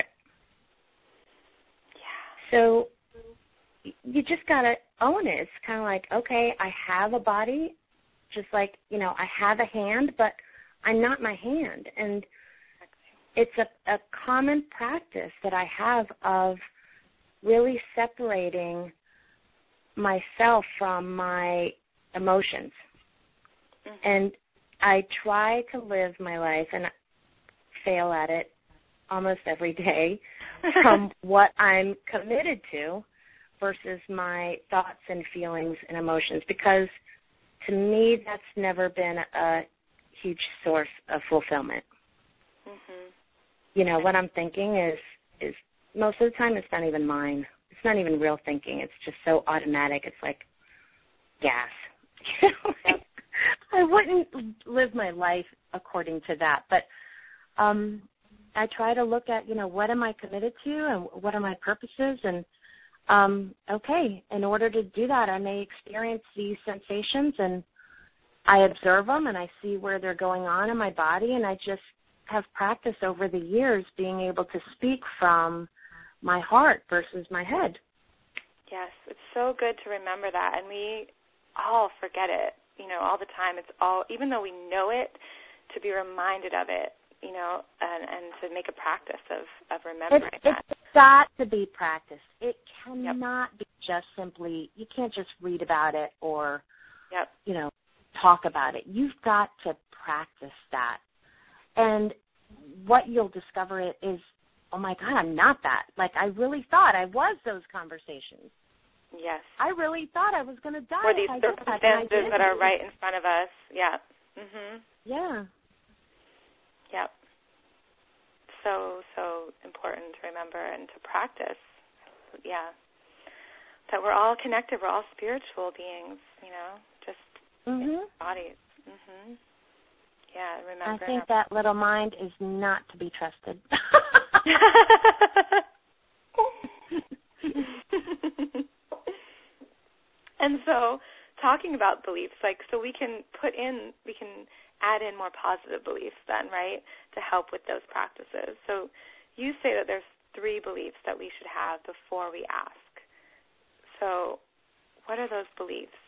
Yeah. So you just got to own it. It's kind of like, okay, I have a body, just like, you know, I have a hand, but I'm not my hand. And it's a, a common practice that I have of really separating myself from my emotions. Mm-hmm. And I try to live my life, and fail at it almost every day, from what I'm committed to versus my thoughts and feelings and emotions, because to me that's never been a huge source of fulfillment. Mm-hmm. You know, what I'm thinking is, is most of the time it's not even mine. It's not even real thinking. It's just so automatic. It's like gas. You know, like, I wouldn't live my life according to that, but Um, I try to look at, you know, what am I committed to and what are my purposes? And, um, okay, in order to do that, I may experience these sensations, and I observe them and I see where they're going on in my body, and I just have practiced over the years being able to speak from my heart versus my head. Yes, it's so good to remember that, and we all forget it, you know, all the time. It's all, even though we know it, to be reminded of it. You know, and, and to make a practice of, of remembering it's, that. It's got to be practiced. It cannot yep. be just simply, you can't just read about it or, yep. you know, talk about it. You've got to practice that. And what you'll discover is, oh, my God, I'm not that. Like, I really thought I was those conversations. Yes. I really thought I was going to die. Or these circumstances that, that are right in front of us. Yeah. Mm-hmm. Yeah. Yep. So, so important to remember and to practice. Yeah. That we're all connected. We're all spiritual beings, you know, just mm-hmm. in bodies. Mm-hmm. Yeah, remember. I think that little mind is not to be trusted. And so, talking about beliefs, like, so we can put in, we can add in more positive beliefs then, right, to help with those practices. So you say that there's three beliefs that we should have before we ask. So what are those beliefs?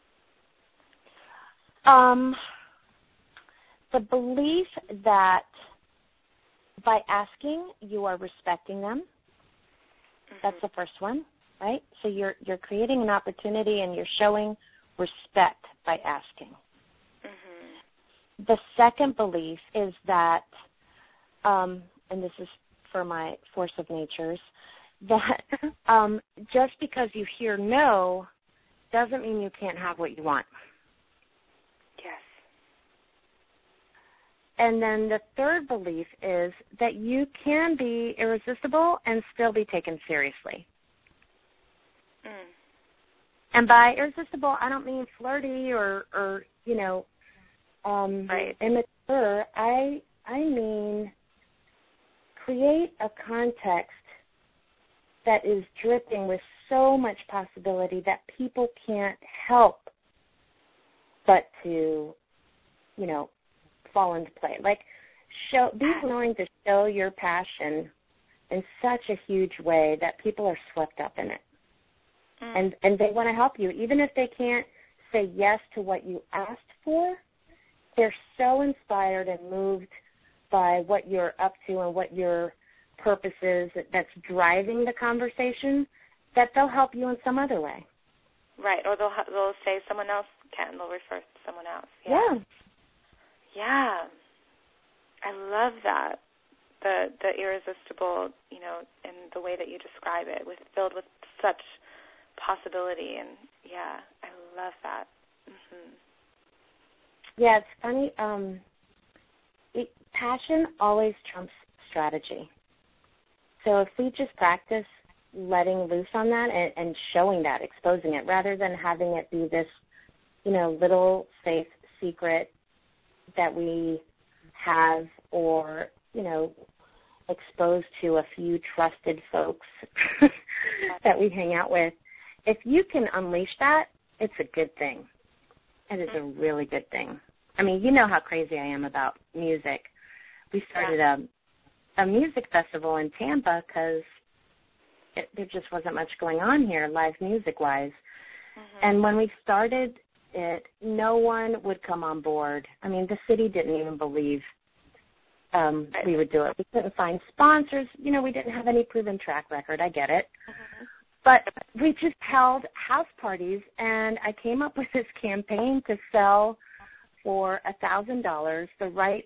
Um, the belief that by asking, you are respecting them. Mm-hmm. That's the first one, right? So you're you're creating an opportunity and you're showing respect by asking. The second belief is that, um, and this is for my Force of Natures, that um, just because you hear no doesn't mean you can't have what you want. Yes. And then the third belief is that you can be irresistible and still be taken seriously. Mm. And by irresistible, I don't mean flirty or, or you know, um, right. immature. I I mean create a context that is dripping with so much possibility that people can't help but to, you know, fall into play. Like, show, be willing to show your passion in such a huge way that people are swept up in it. Mm. And and they want to help you. Even if they can't say yes to what you asked for, they're so inspired and moved by what you're up to and what your purpose is that's driving the conversation that they'll help you in some other way. Right, or they'll they'll say someone else can. They'll refer to someone else. Yeah. Yeah. Yeah. I love that. The the irresistible, you know, in the way that you describe it, with filled with such possibility, and yeah, I love that. Mm-hmm. Yeah, it's funny. Um, it, passion always trumps strategy. So if we just practice letting loose on that and, and showing that, exposing it, rather than having it be this, you know, little safe secret that we have or, you know, exposed to a few trusted folks that we hang out with, if you can unleash that, it's a good thing. It is a really good thing. I mean, you know how crazy I am about music. We started yeah. a, a music festival in Tampa because there just wasn't much going on here, live music-wise. Mm-hmm. And when we started it, no one would come on board. I mean, the city didn't even believe um, right. we would do it. We couldn't find sponsors. You know, we didn't have any proven track record. I get it. Mm-hmm. But we just held house parties, and I came up with this campaign to sell for one thousand dollars the rights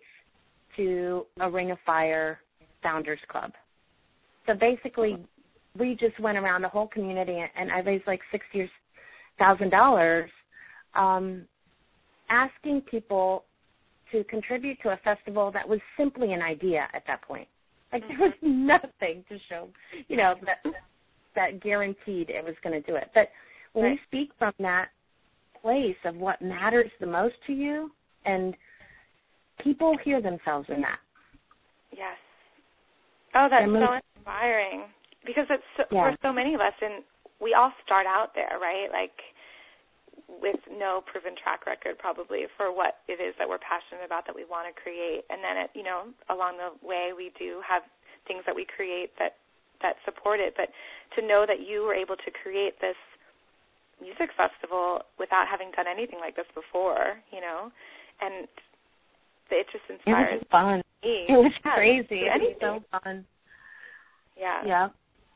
to a Ring of Fire Founders Club. So basically, we just went around the whole community, and I raised like sixty thousand dollars um, asking people to contribute to a festival that was simply an idea at that point. Like, there was nothing to show, you know, that that guaranteed it was going to do it. But when right. you speak from that place of what matters the most to you, and people hear themselves in that. Yes. Oh, that's so inspiring. Because it's so, yeah. for so many of us, and we all start out there, right? Like, with no proven track record probably for what it is that we're passionate about, that we want to create. And then, it, you know, along the way we do have things that we create that that support it, but to know that you were able to create this music festival without having done anything like this before, you know, and it just inspires me. It was fun. Me. It was yeah, crazy. It was so fun. Yeah. Yeah.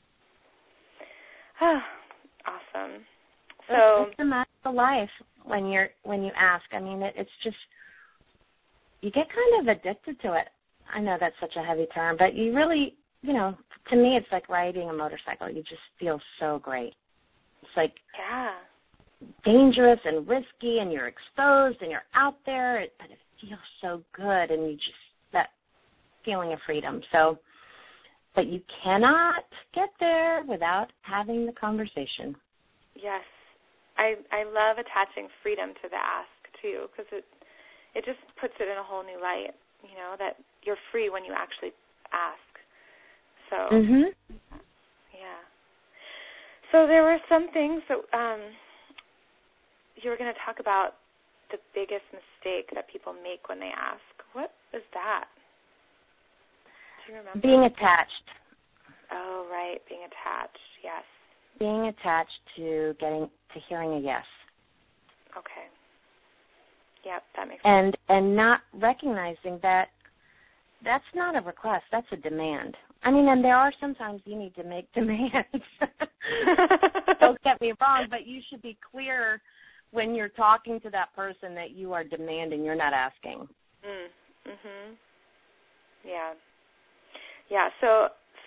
Awesome. So it's a magical life when you're when you ask. I mean, it, it's just you get kind of addicted to it. I know that's such a heavy term, but you really, you know, to me, it's like riding a motorcycle. You just feel so great. It's like yeah. dangerous and risky, and you're exposed, and you're out there, but it feels so good, and you just, that feeling of freedom. So, but you cannot get there without having the conversation. Yes. I I love attaching freedom to the ask, too, because it, it just puts it in a whole new light, you know, that you're free when you actually ask. So, mm-hmm. yeah. So there were some things that um, you were going to talk about, the biggest mistake that people make when they ask. What is that? Do you remember? Being attached. Oh, right, being attached, yes. Being attached to getting to hearing a yes. Okay. Yep, that makes and, sense. And not recognizing that that's not a request, that's a demand. I mean, and there are sometimes you need to make demands. Don't get me wrong, but you should be clear when you're talking to that person that you are demanding, you're not asking. Mm. Mhm. Yeah. Yeah. So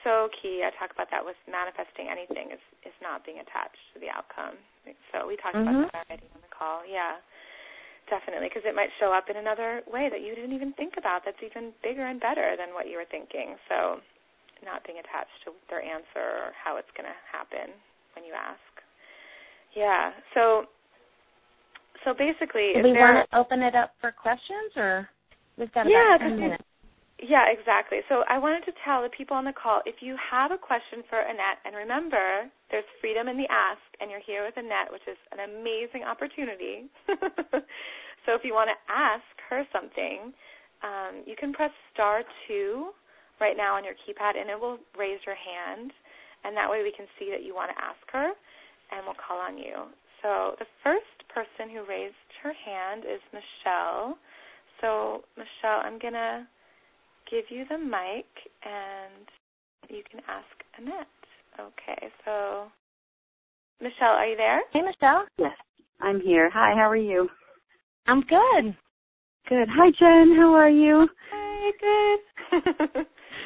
so key. I talk about that with manifesting anything is, is not being attached to the outcome. So we talked mm-hmm. about that already on the call. Yeah, definitely, because it might show up in another way that you didn't even think about that's even bigger and better than what you were thinking. So not being attached to their answer or how it's going to happen when you ask. Yeah, so so basically, do we want to open it up for questions, or we've got yeah, about ten minutes? Yeah, exactly. So I wanted to tell the people on the call, if you have a question for Annette, and remember, there's freedom in the ask, and you're here with Annette, which is an amazing opportunity. So if you want to ask her something, um, you can press star two right now on your keypad, and it will raise your hand, and that way we can see that you want to ask her, and we'll call on you. So the first person who raised her hand is Michelle. So, Michelle, I'm going to give you the mic, and you can ask Annette. Okay, so, Michelle, are you there? Hey, Michelle. Yes, I'm here. Hi, how are you? I'm good. Good. Hi, Jen. How are you? Hi, good.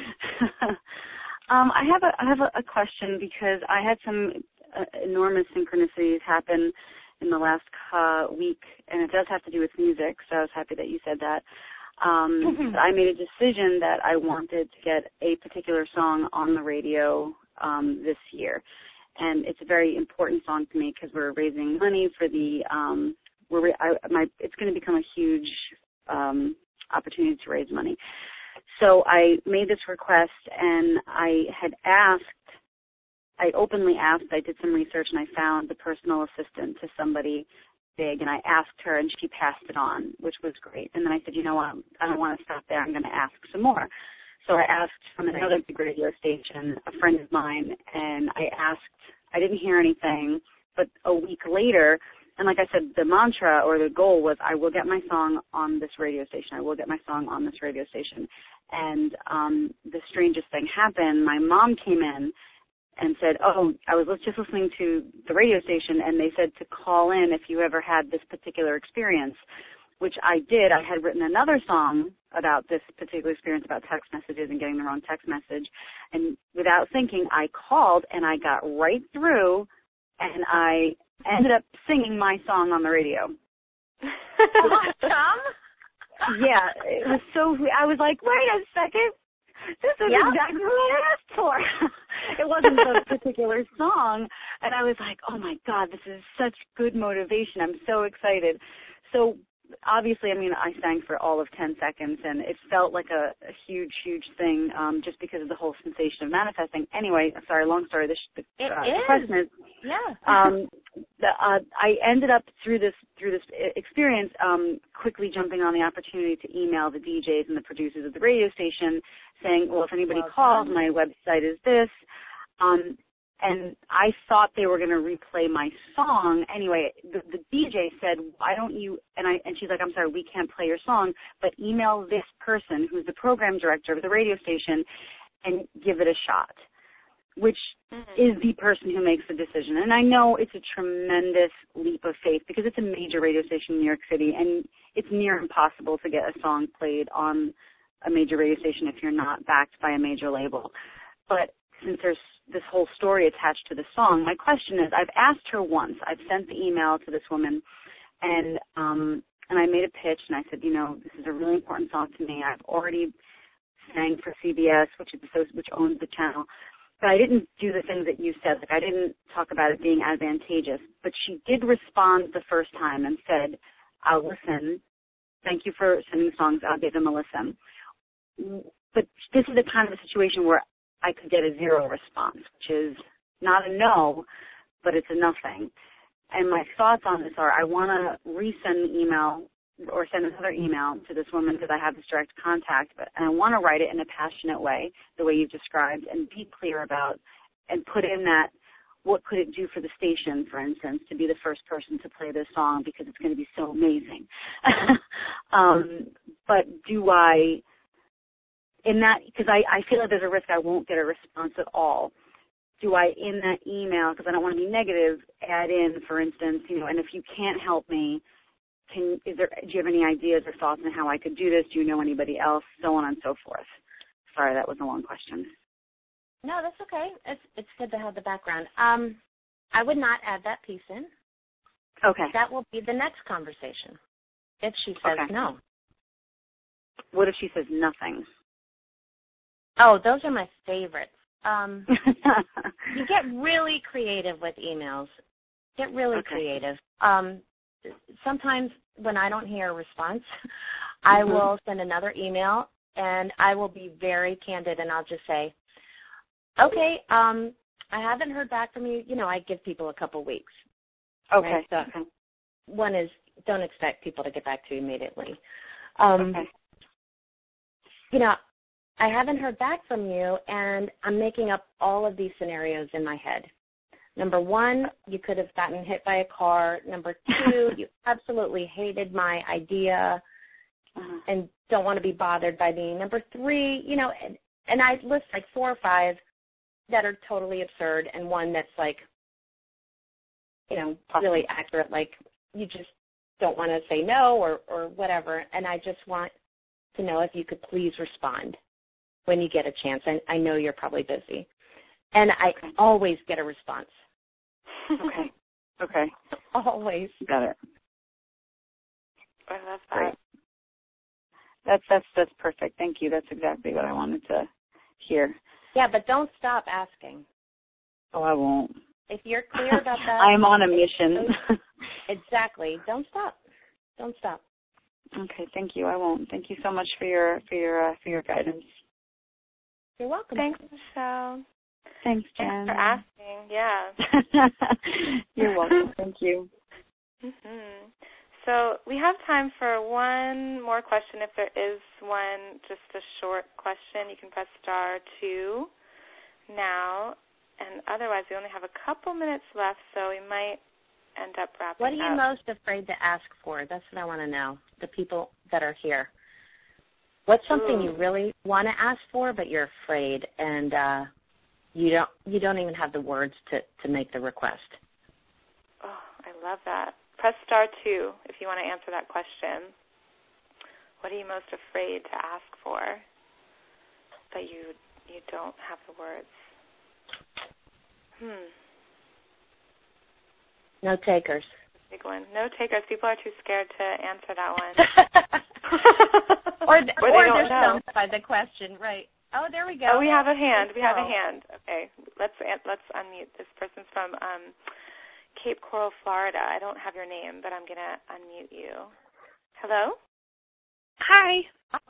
um, I have a I have a, a question because I had some uh, enormous synchronicities happen in the last uh, week, and it does have to do with music, so I was happy that you said that. Um, I made a decision that I wanted to get a particular song on the radio um, this year, and it's a very important song to me because we're raising money for the. Um, we're I, my it's going to become a huge um, opportunity to raise money. So I made this request, and I had asked. I openly asked. I did some research, and I found the personal assistant to somebody big, and I asked her, and she passed it on, which was great. And then I said, you know what, I don't want to stop there. I'm going to ask some more. So I asked from another big radio station, a friend of mine, and I asked, I didn't hear anything, but a week later, and like I said, the mantra or the goal was I will get my song on this radio station. I will get my song on this radio station. And um, the strangest thing happened. My mom came in and said, oh, I was just listening to the radio station, and they said to call in if you ever had this particular experience, which I did. I had written another song about this particular experience about text messages and getting the wrong text message. And without thinking, I called, and I got right through, and I ended up singing my song on the radio. Awesome. Yeah, it was so sweet. I was like, wait a second. This is yep. exactly what I asked for. It wasn't the particular song. And I was like, oh, my God, this is such good motivation. I'm so excited. So obviously, I mean, I sang for all of ten seconds, and it felt like a, a huge, huge thing um, just because of the whole sensation of manifesting. Anyway, sorry, long story. The, the, it uh, is. the question is, yeah. um, the, uh, I ended up through this through this experience um, quickly jumping on the opportunity to email the D Js and the producers of the radio station saying, well, if anybody well calls, done. my website is this. Um, and I thought they were going to replay my song. Anyway, the, the D J said, why don't you, and I and she's like, I'm sorry, we can't play your song, but email this person who's the program director of the radio station and give it a shot, which mm-hmm. is the person who makes the decision. And I know it's a tremendous leap of faith because it's a major radio station in New York City, and it's near impossible to get a song played on a major radio station if you're not backed by a major label. But since there's this whole story attached to the song, my question is, I've asked her once. I've sent the email to this woman, and um, and I made a pitch, and I said, you know, this is a really important song to me. I've already sang for C B S, which is which owns the channel, but I didn't do the things that you said. Like, I didn't talk about it being advantageous. But she did respond the first time and said, I'll listen. Thank you for sending songs. I'll give them a listen. But this is the kind of a situation where I could get a zero response, which is not a no, but it's a nothing. And my thoughts on this are I want to resend the email or send another email to this woman because I have this direct contact, but and I want to write it in a passionate way, the way you've described, and be clear about and put in that what could it do for the station, for instance, to be the first person to play this song because it's going to be so amazing. um, but do I... In that, because I, I feel like there's a risk I won't get a response at all. Do I, in that email, because I don't want to be negative, add in, for instance, you know, and if you can't help me, can is there? Do you have any ideas or thoughts on how I could do this? Do you know anybody else? So on and so forth. Sorry, that was a long question. No, that's okay. It's it's good to have the background. Um, I would not add that piece in. Okay. That will be the next conversation if she says okay. no. What if she says nothing? Oh, those are my favorites. Um, you get really creative with emails. Get really okay. creative. Um, sometimes when I don't hear a response, I mm-hmm. will send another email, and I will be very candid, and I'll just say, okay, um, I haven't heard back from you. You know, I give people a couple weeks. Okay. Right? So okay. One is don't expect people to get back to you immediately. Um, okay. You know, I haven't heard back from you, and I'm making up all of these scenarios in my head. Number one, you could have gotten hit by a car. Number two, you absolutely hated my idea uh-huh. and don't want to be bothered by me. Number three, you know, and, and I list like four or five that are totally absurd, and one that's like, you know, really accurate, like you just don't want to say no or, or whatever. And I just want to know if you could please respond when you get a chance. I, I know you're probably busy. And I okay. always get a response. Okay. Okay. Always. Got it. I love that. Great. That's, that's, that's perfect. Thank you. That's exactly what I wanted to hear. Yeah, but don't stop asking. Oh, I won't. If you're clear about that. I am on a mission. Exactly. Don't stop. Don't stop. Okay, thank you. I won't. Thank you so much for your for your uh, for your guidance. You're welcome. Thanks, Michelle. Thanks, Jen. Thanks for asking. Yeah. You're welcome. Thank you. Mhm. So we have time for one more question. If there is one, just a short question, you can press star two now. And otherwise, we only have a couple minutes left, so we might end up wrapping up. What are you up. most afraid to ask for? That's what I want to know, the people that are here. What's something Ooh. you really want to ask for, but you're afraid, and uh, you don't you don't even have the words to, to make the request? Oh, I love that. Press star two if you want to answer that question. What are you most afraid to ask for, but you you don't have the words? Hmm. No takers. Big one. No takers. People are too scared to answer that one. or or, or they they're don't stumped by the question, right? Oh, there we go. Oh, we have a hand. We oh. have a hand. Okay. Let's let's unmute. This person's from um, Cape Coral, Florida. I don't have your name, but I'm going to unmute you. Hello? Hi.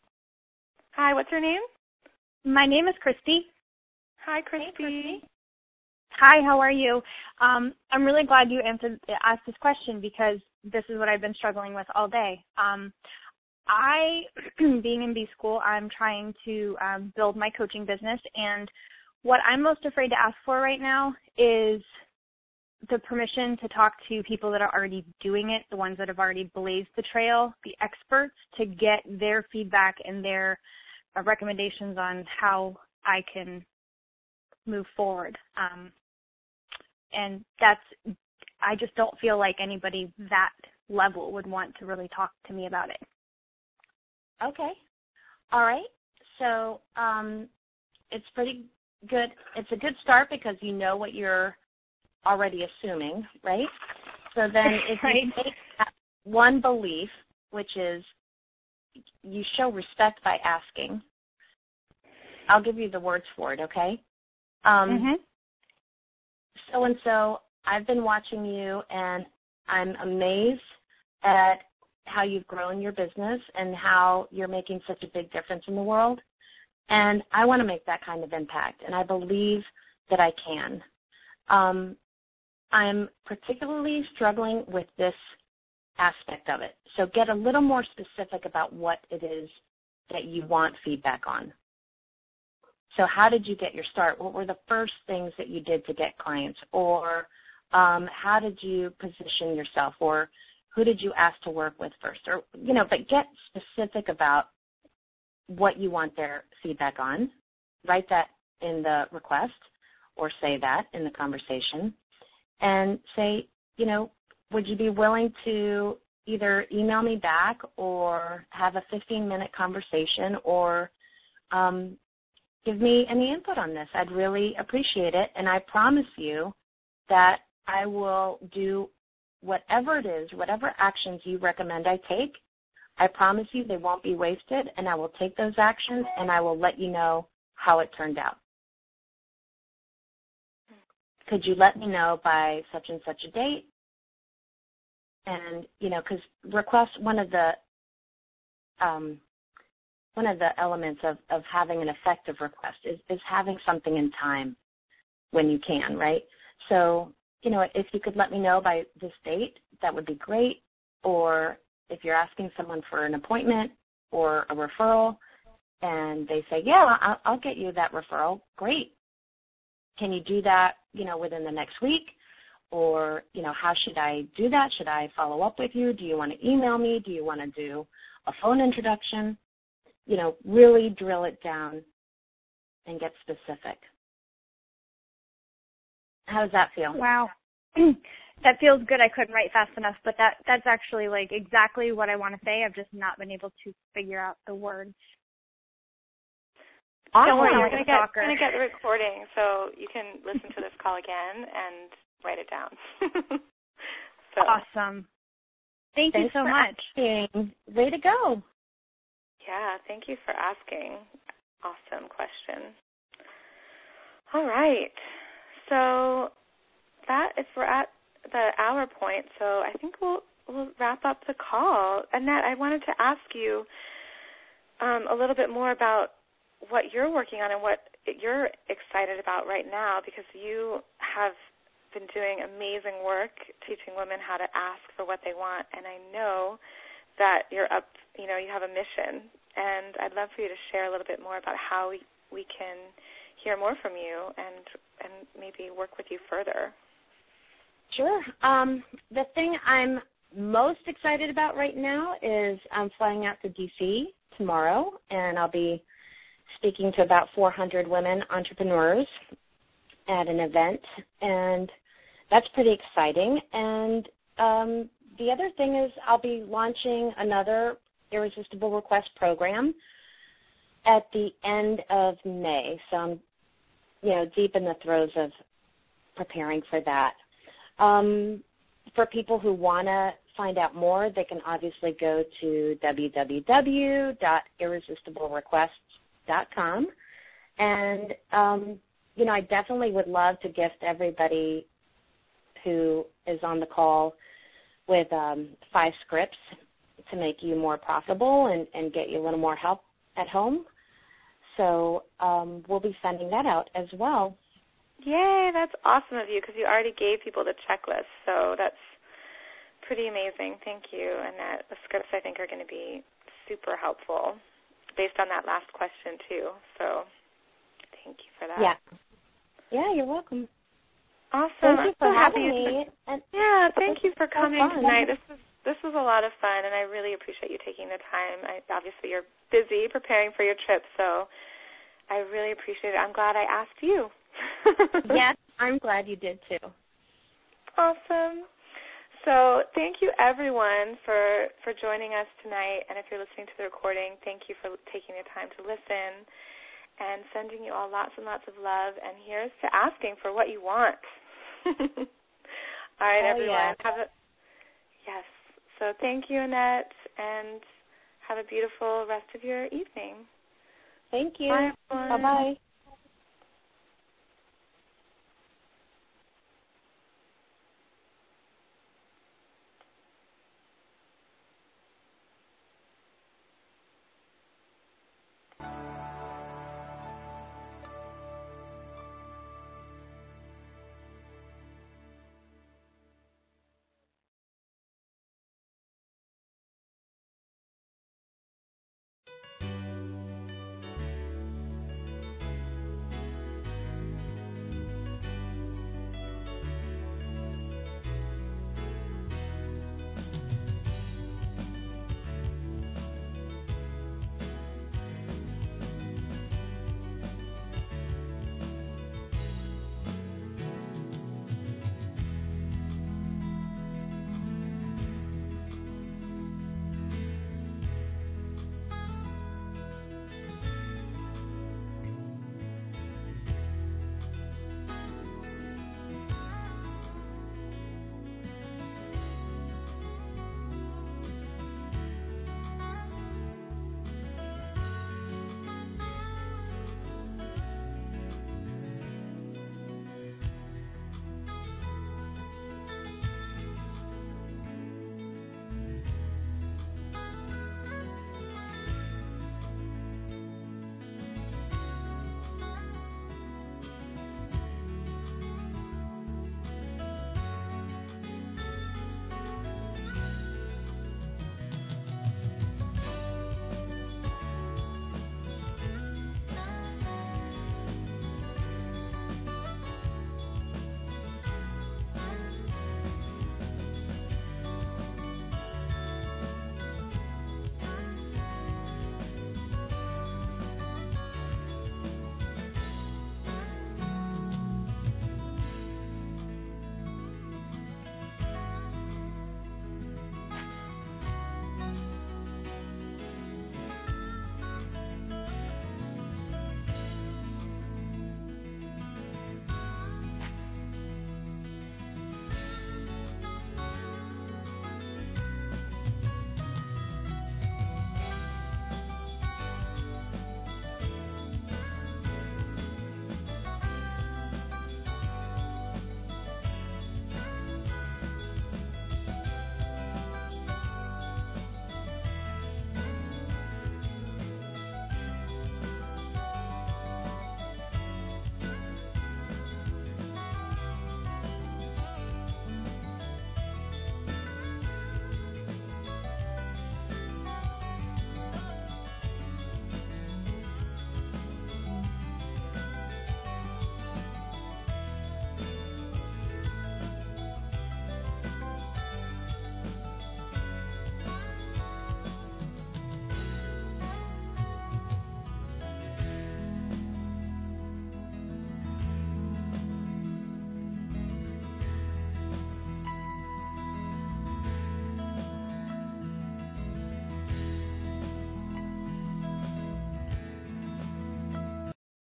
Hi, what's your name? My name is Christy. Hi, Christy. Hey, Christy. Hi, how are you? Um, I'm really glad you answered asked this question because this is what I've been struggling with all day. Um, I, being in B school, I'm trying to um, build my coaching business, and what I'm most afraid to ask for right now is the permission to talk to people that are already doing it, the ones that have already blazed the trail, the experts, to get their feedback and their uh, recommendations on how I can move forward. Um, and that's, I just don't feel like anybody that level would want to really talk to me about it. Okay. All right. So um, it's pretty good. It's a good start because you know what you're already assuming, right? So then if right. you take that one belief, which is you show respect by asking, I'll give you the words for it, okay? Um, mm-hmm. So-and-so, I've been watching you, and I'm amazed at how you've grown your business and how you're making such a big difference in the world. And I want to make that kind of impact, and I believe that I can. Um, I'm particularly struggling with this aspect of it. So get a little more specific about what it is that you want feedback on. So how did you get your start? What were the first things that you did to get clients? Or um, how did you position yourself? Or who did you ask to work with first? Or, you know, but get specific about what you want their feedback on. Write that in the request or say that in the conversation. And say, you know, would you be willing to either email me back or have a fifteen-minute conversation or, um, give me any input on this. I'd really appreciate it, and I promise you that I will do whatever it is, whatever actions you recommend I take. I promise you they won't be wasted, and I will take those actions, and I will let you know how it turned out. Could you let me know by such and such a date? And, you know, because request, one of the um, one of the elements of, of having an effective request is, is having something in time when you can, right? So, you know, if you could let me know by this date, that would be great. Or if you're asking someone for an appointment or a referral and they say, yeah, I'll, I'll get you that referral, great. Can you do that, you know, within the next week? Or, you know, how should I do that? Should I follow up with you? Do you want to email me? Do you want to do a phone introduction? You know, really drill it down and get specific. How does that feel? Wow. That feels good. I couldn't write fast enough, but that that's actually like exactly what I want to say. I've just not been able to figure out the words. Awesome. Don't worry, you're going to get, gonna get the recording, so you can listen to this call again and write it down. So. Awesome. Thank Thanks you so for much. Asking. Way to go. Yeah, thank you for asking. Awesome question. All right. So that is we're at the hour point, so I think we'll we'll wrap up the call. Annette, I wanted to ask you um, a little bit more about what you're working on and what you're excited about right now, because you have been doing amazing work teaching women how to ask for what they want, and I know that you're up, you know, you have a mission, and I'd love for you to share a little bit more about how we, we can hear more from you and and maybe work with you further. Sure. Um, the thing I'm most excited about right now is I'm flying out to D C tomorrow, and I'll be speaking to about four hundred women entrepreneurs at an event, and that's pretty exciting. And um, the other thing is I'll be launching another Irresistible Request program at the end of May, so I'm, you know, deep in the throes of preparing for that. Um, for people who want to find out more, they can obviously go to w w w dot irresistible requests dot com. And, um, you know, I definitely would love to gift everybody who is on the call with um, five scripts to make you more profitable and, and get you a little more help at home. So um, we'll be sending that out as well. Yay, that's awesome of you, because you already gave people the checklist, so that's pretty amazing. Thank you. And that the scripts, I think, are going to be super helpful based on that last question, too. So thank you for that. Yeah. Yeah, you're welcome. Awesome. Thank you I'm for so having happy. me. And yeah, thank you for coming so tonight. This was this was a lot of fun, and I really appreciate you taking the time. I, obviously, you're busy preparing for your trip, so I really appreciate it. I'm glad I asked you. Yes, I'm glad you did, too. Awesome. So thank you, everyone, for, for joining us tonight. And if you're listening to the recording, thank you for taking the time to listen, and sending you all lots and lots of love. And here's to asking for what you want. All right, oh, everyone. Yeah. Have a yes. So thank you, Annette, and have a beautiful rest of your evening. Thank you. Bye, everyone. Bye-bye.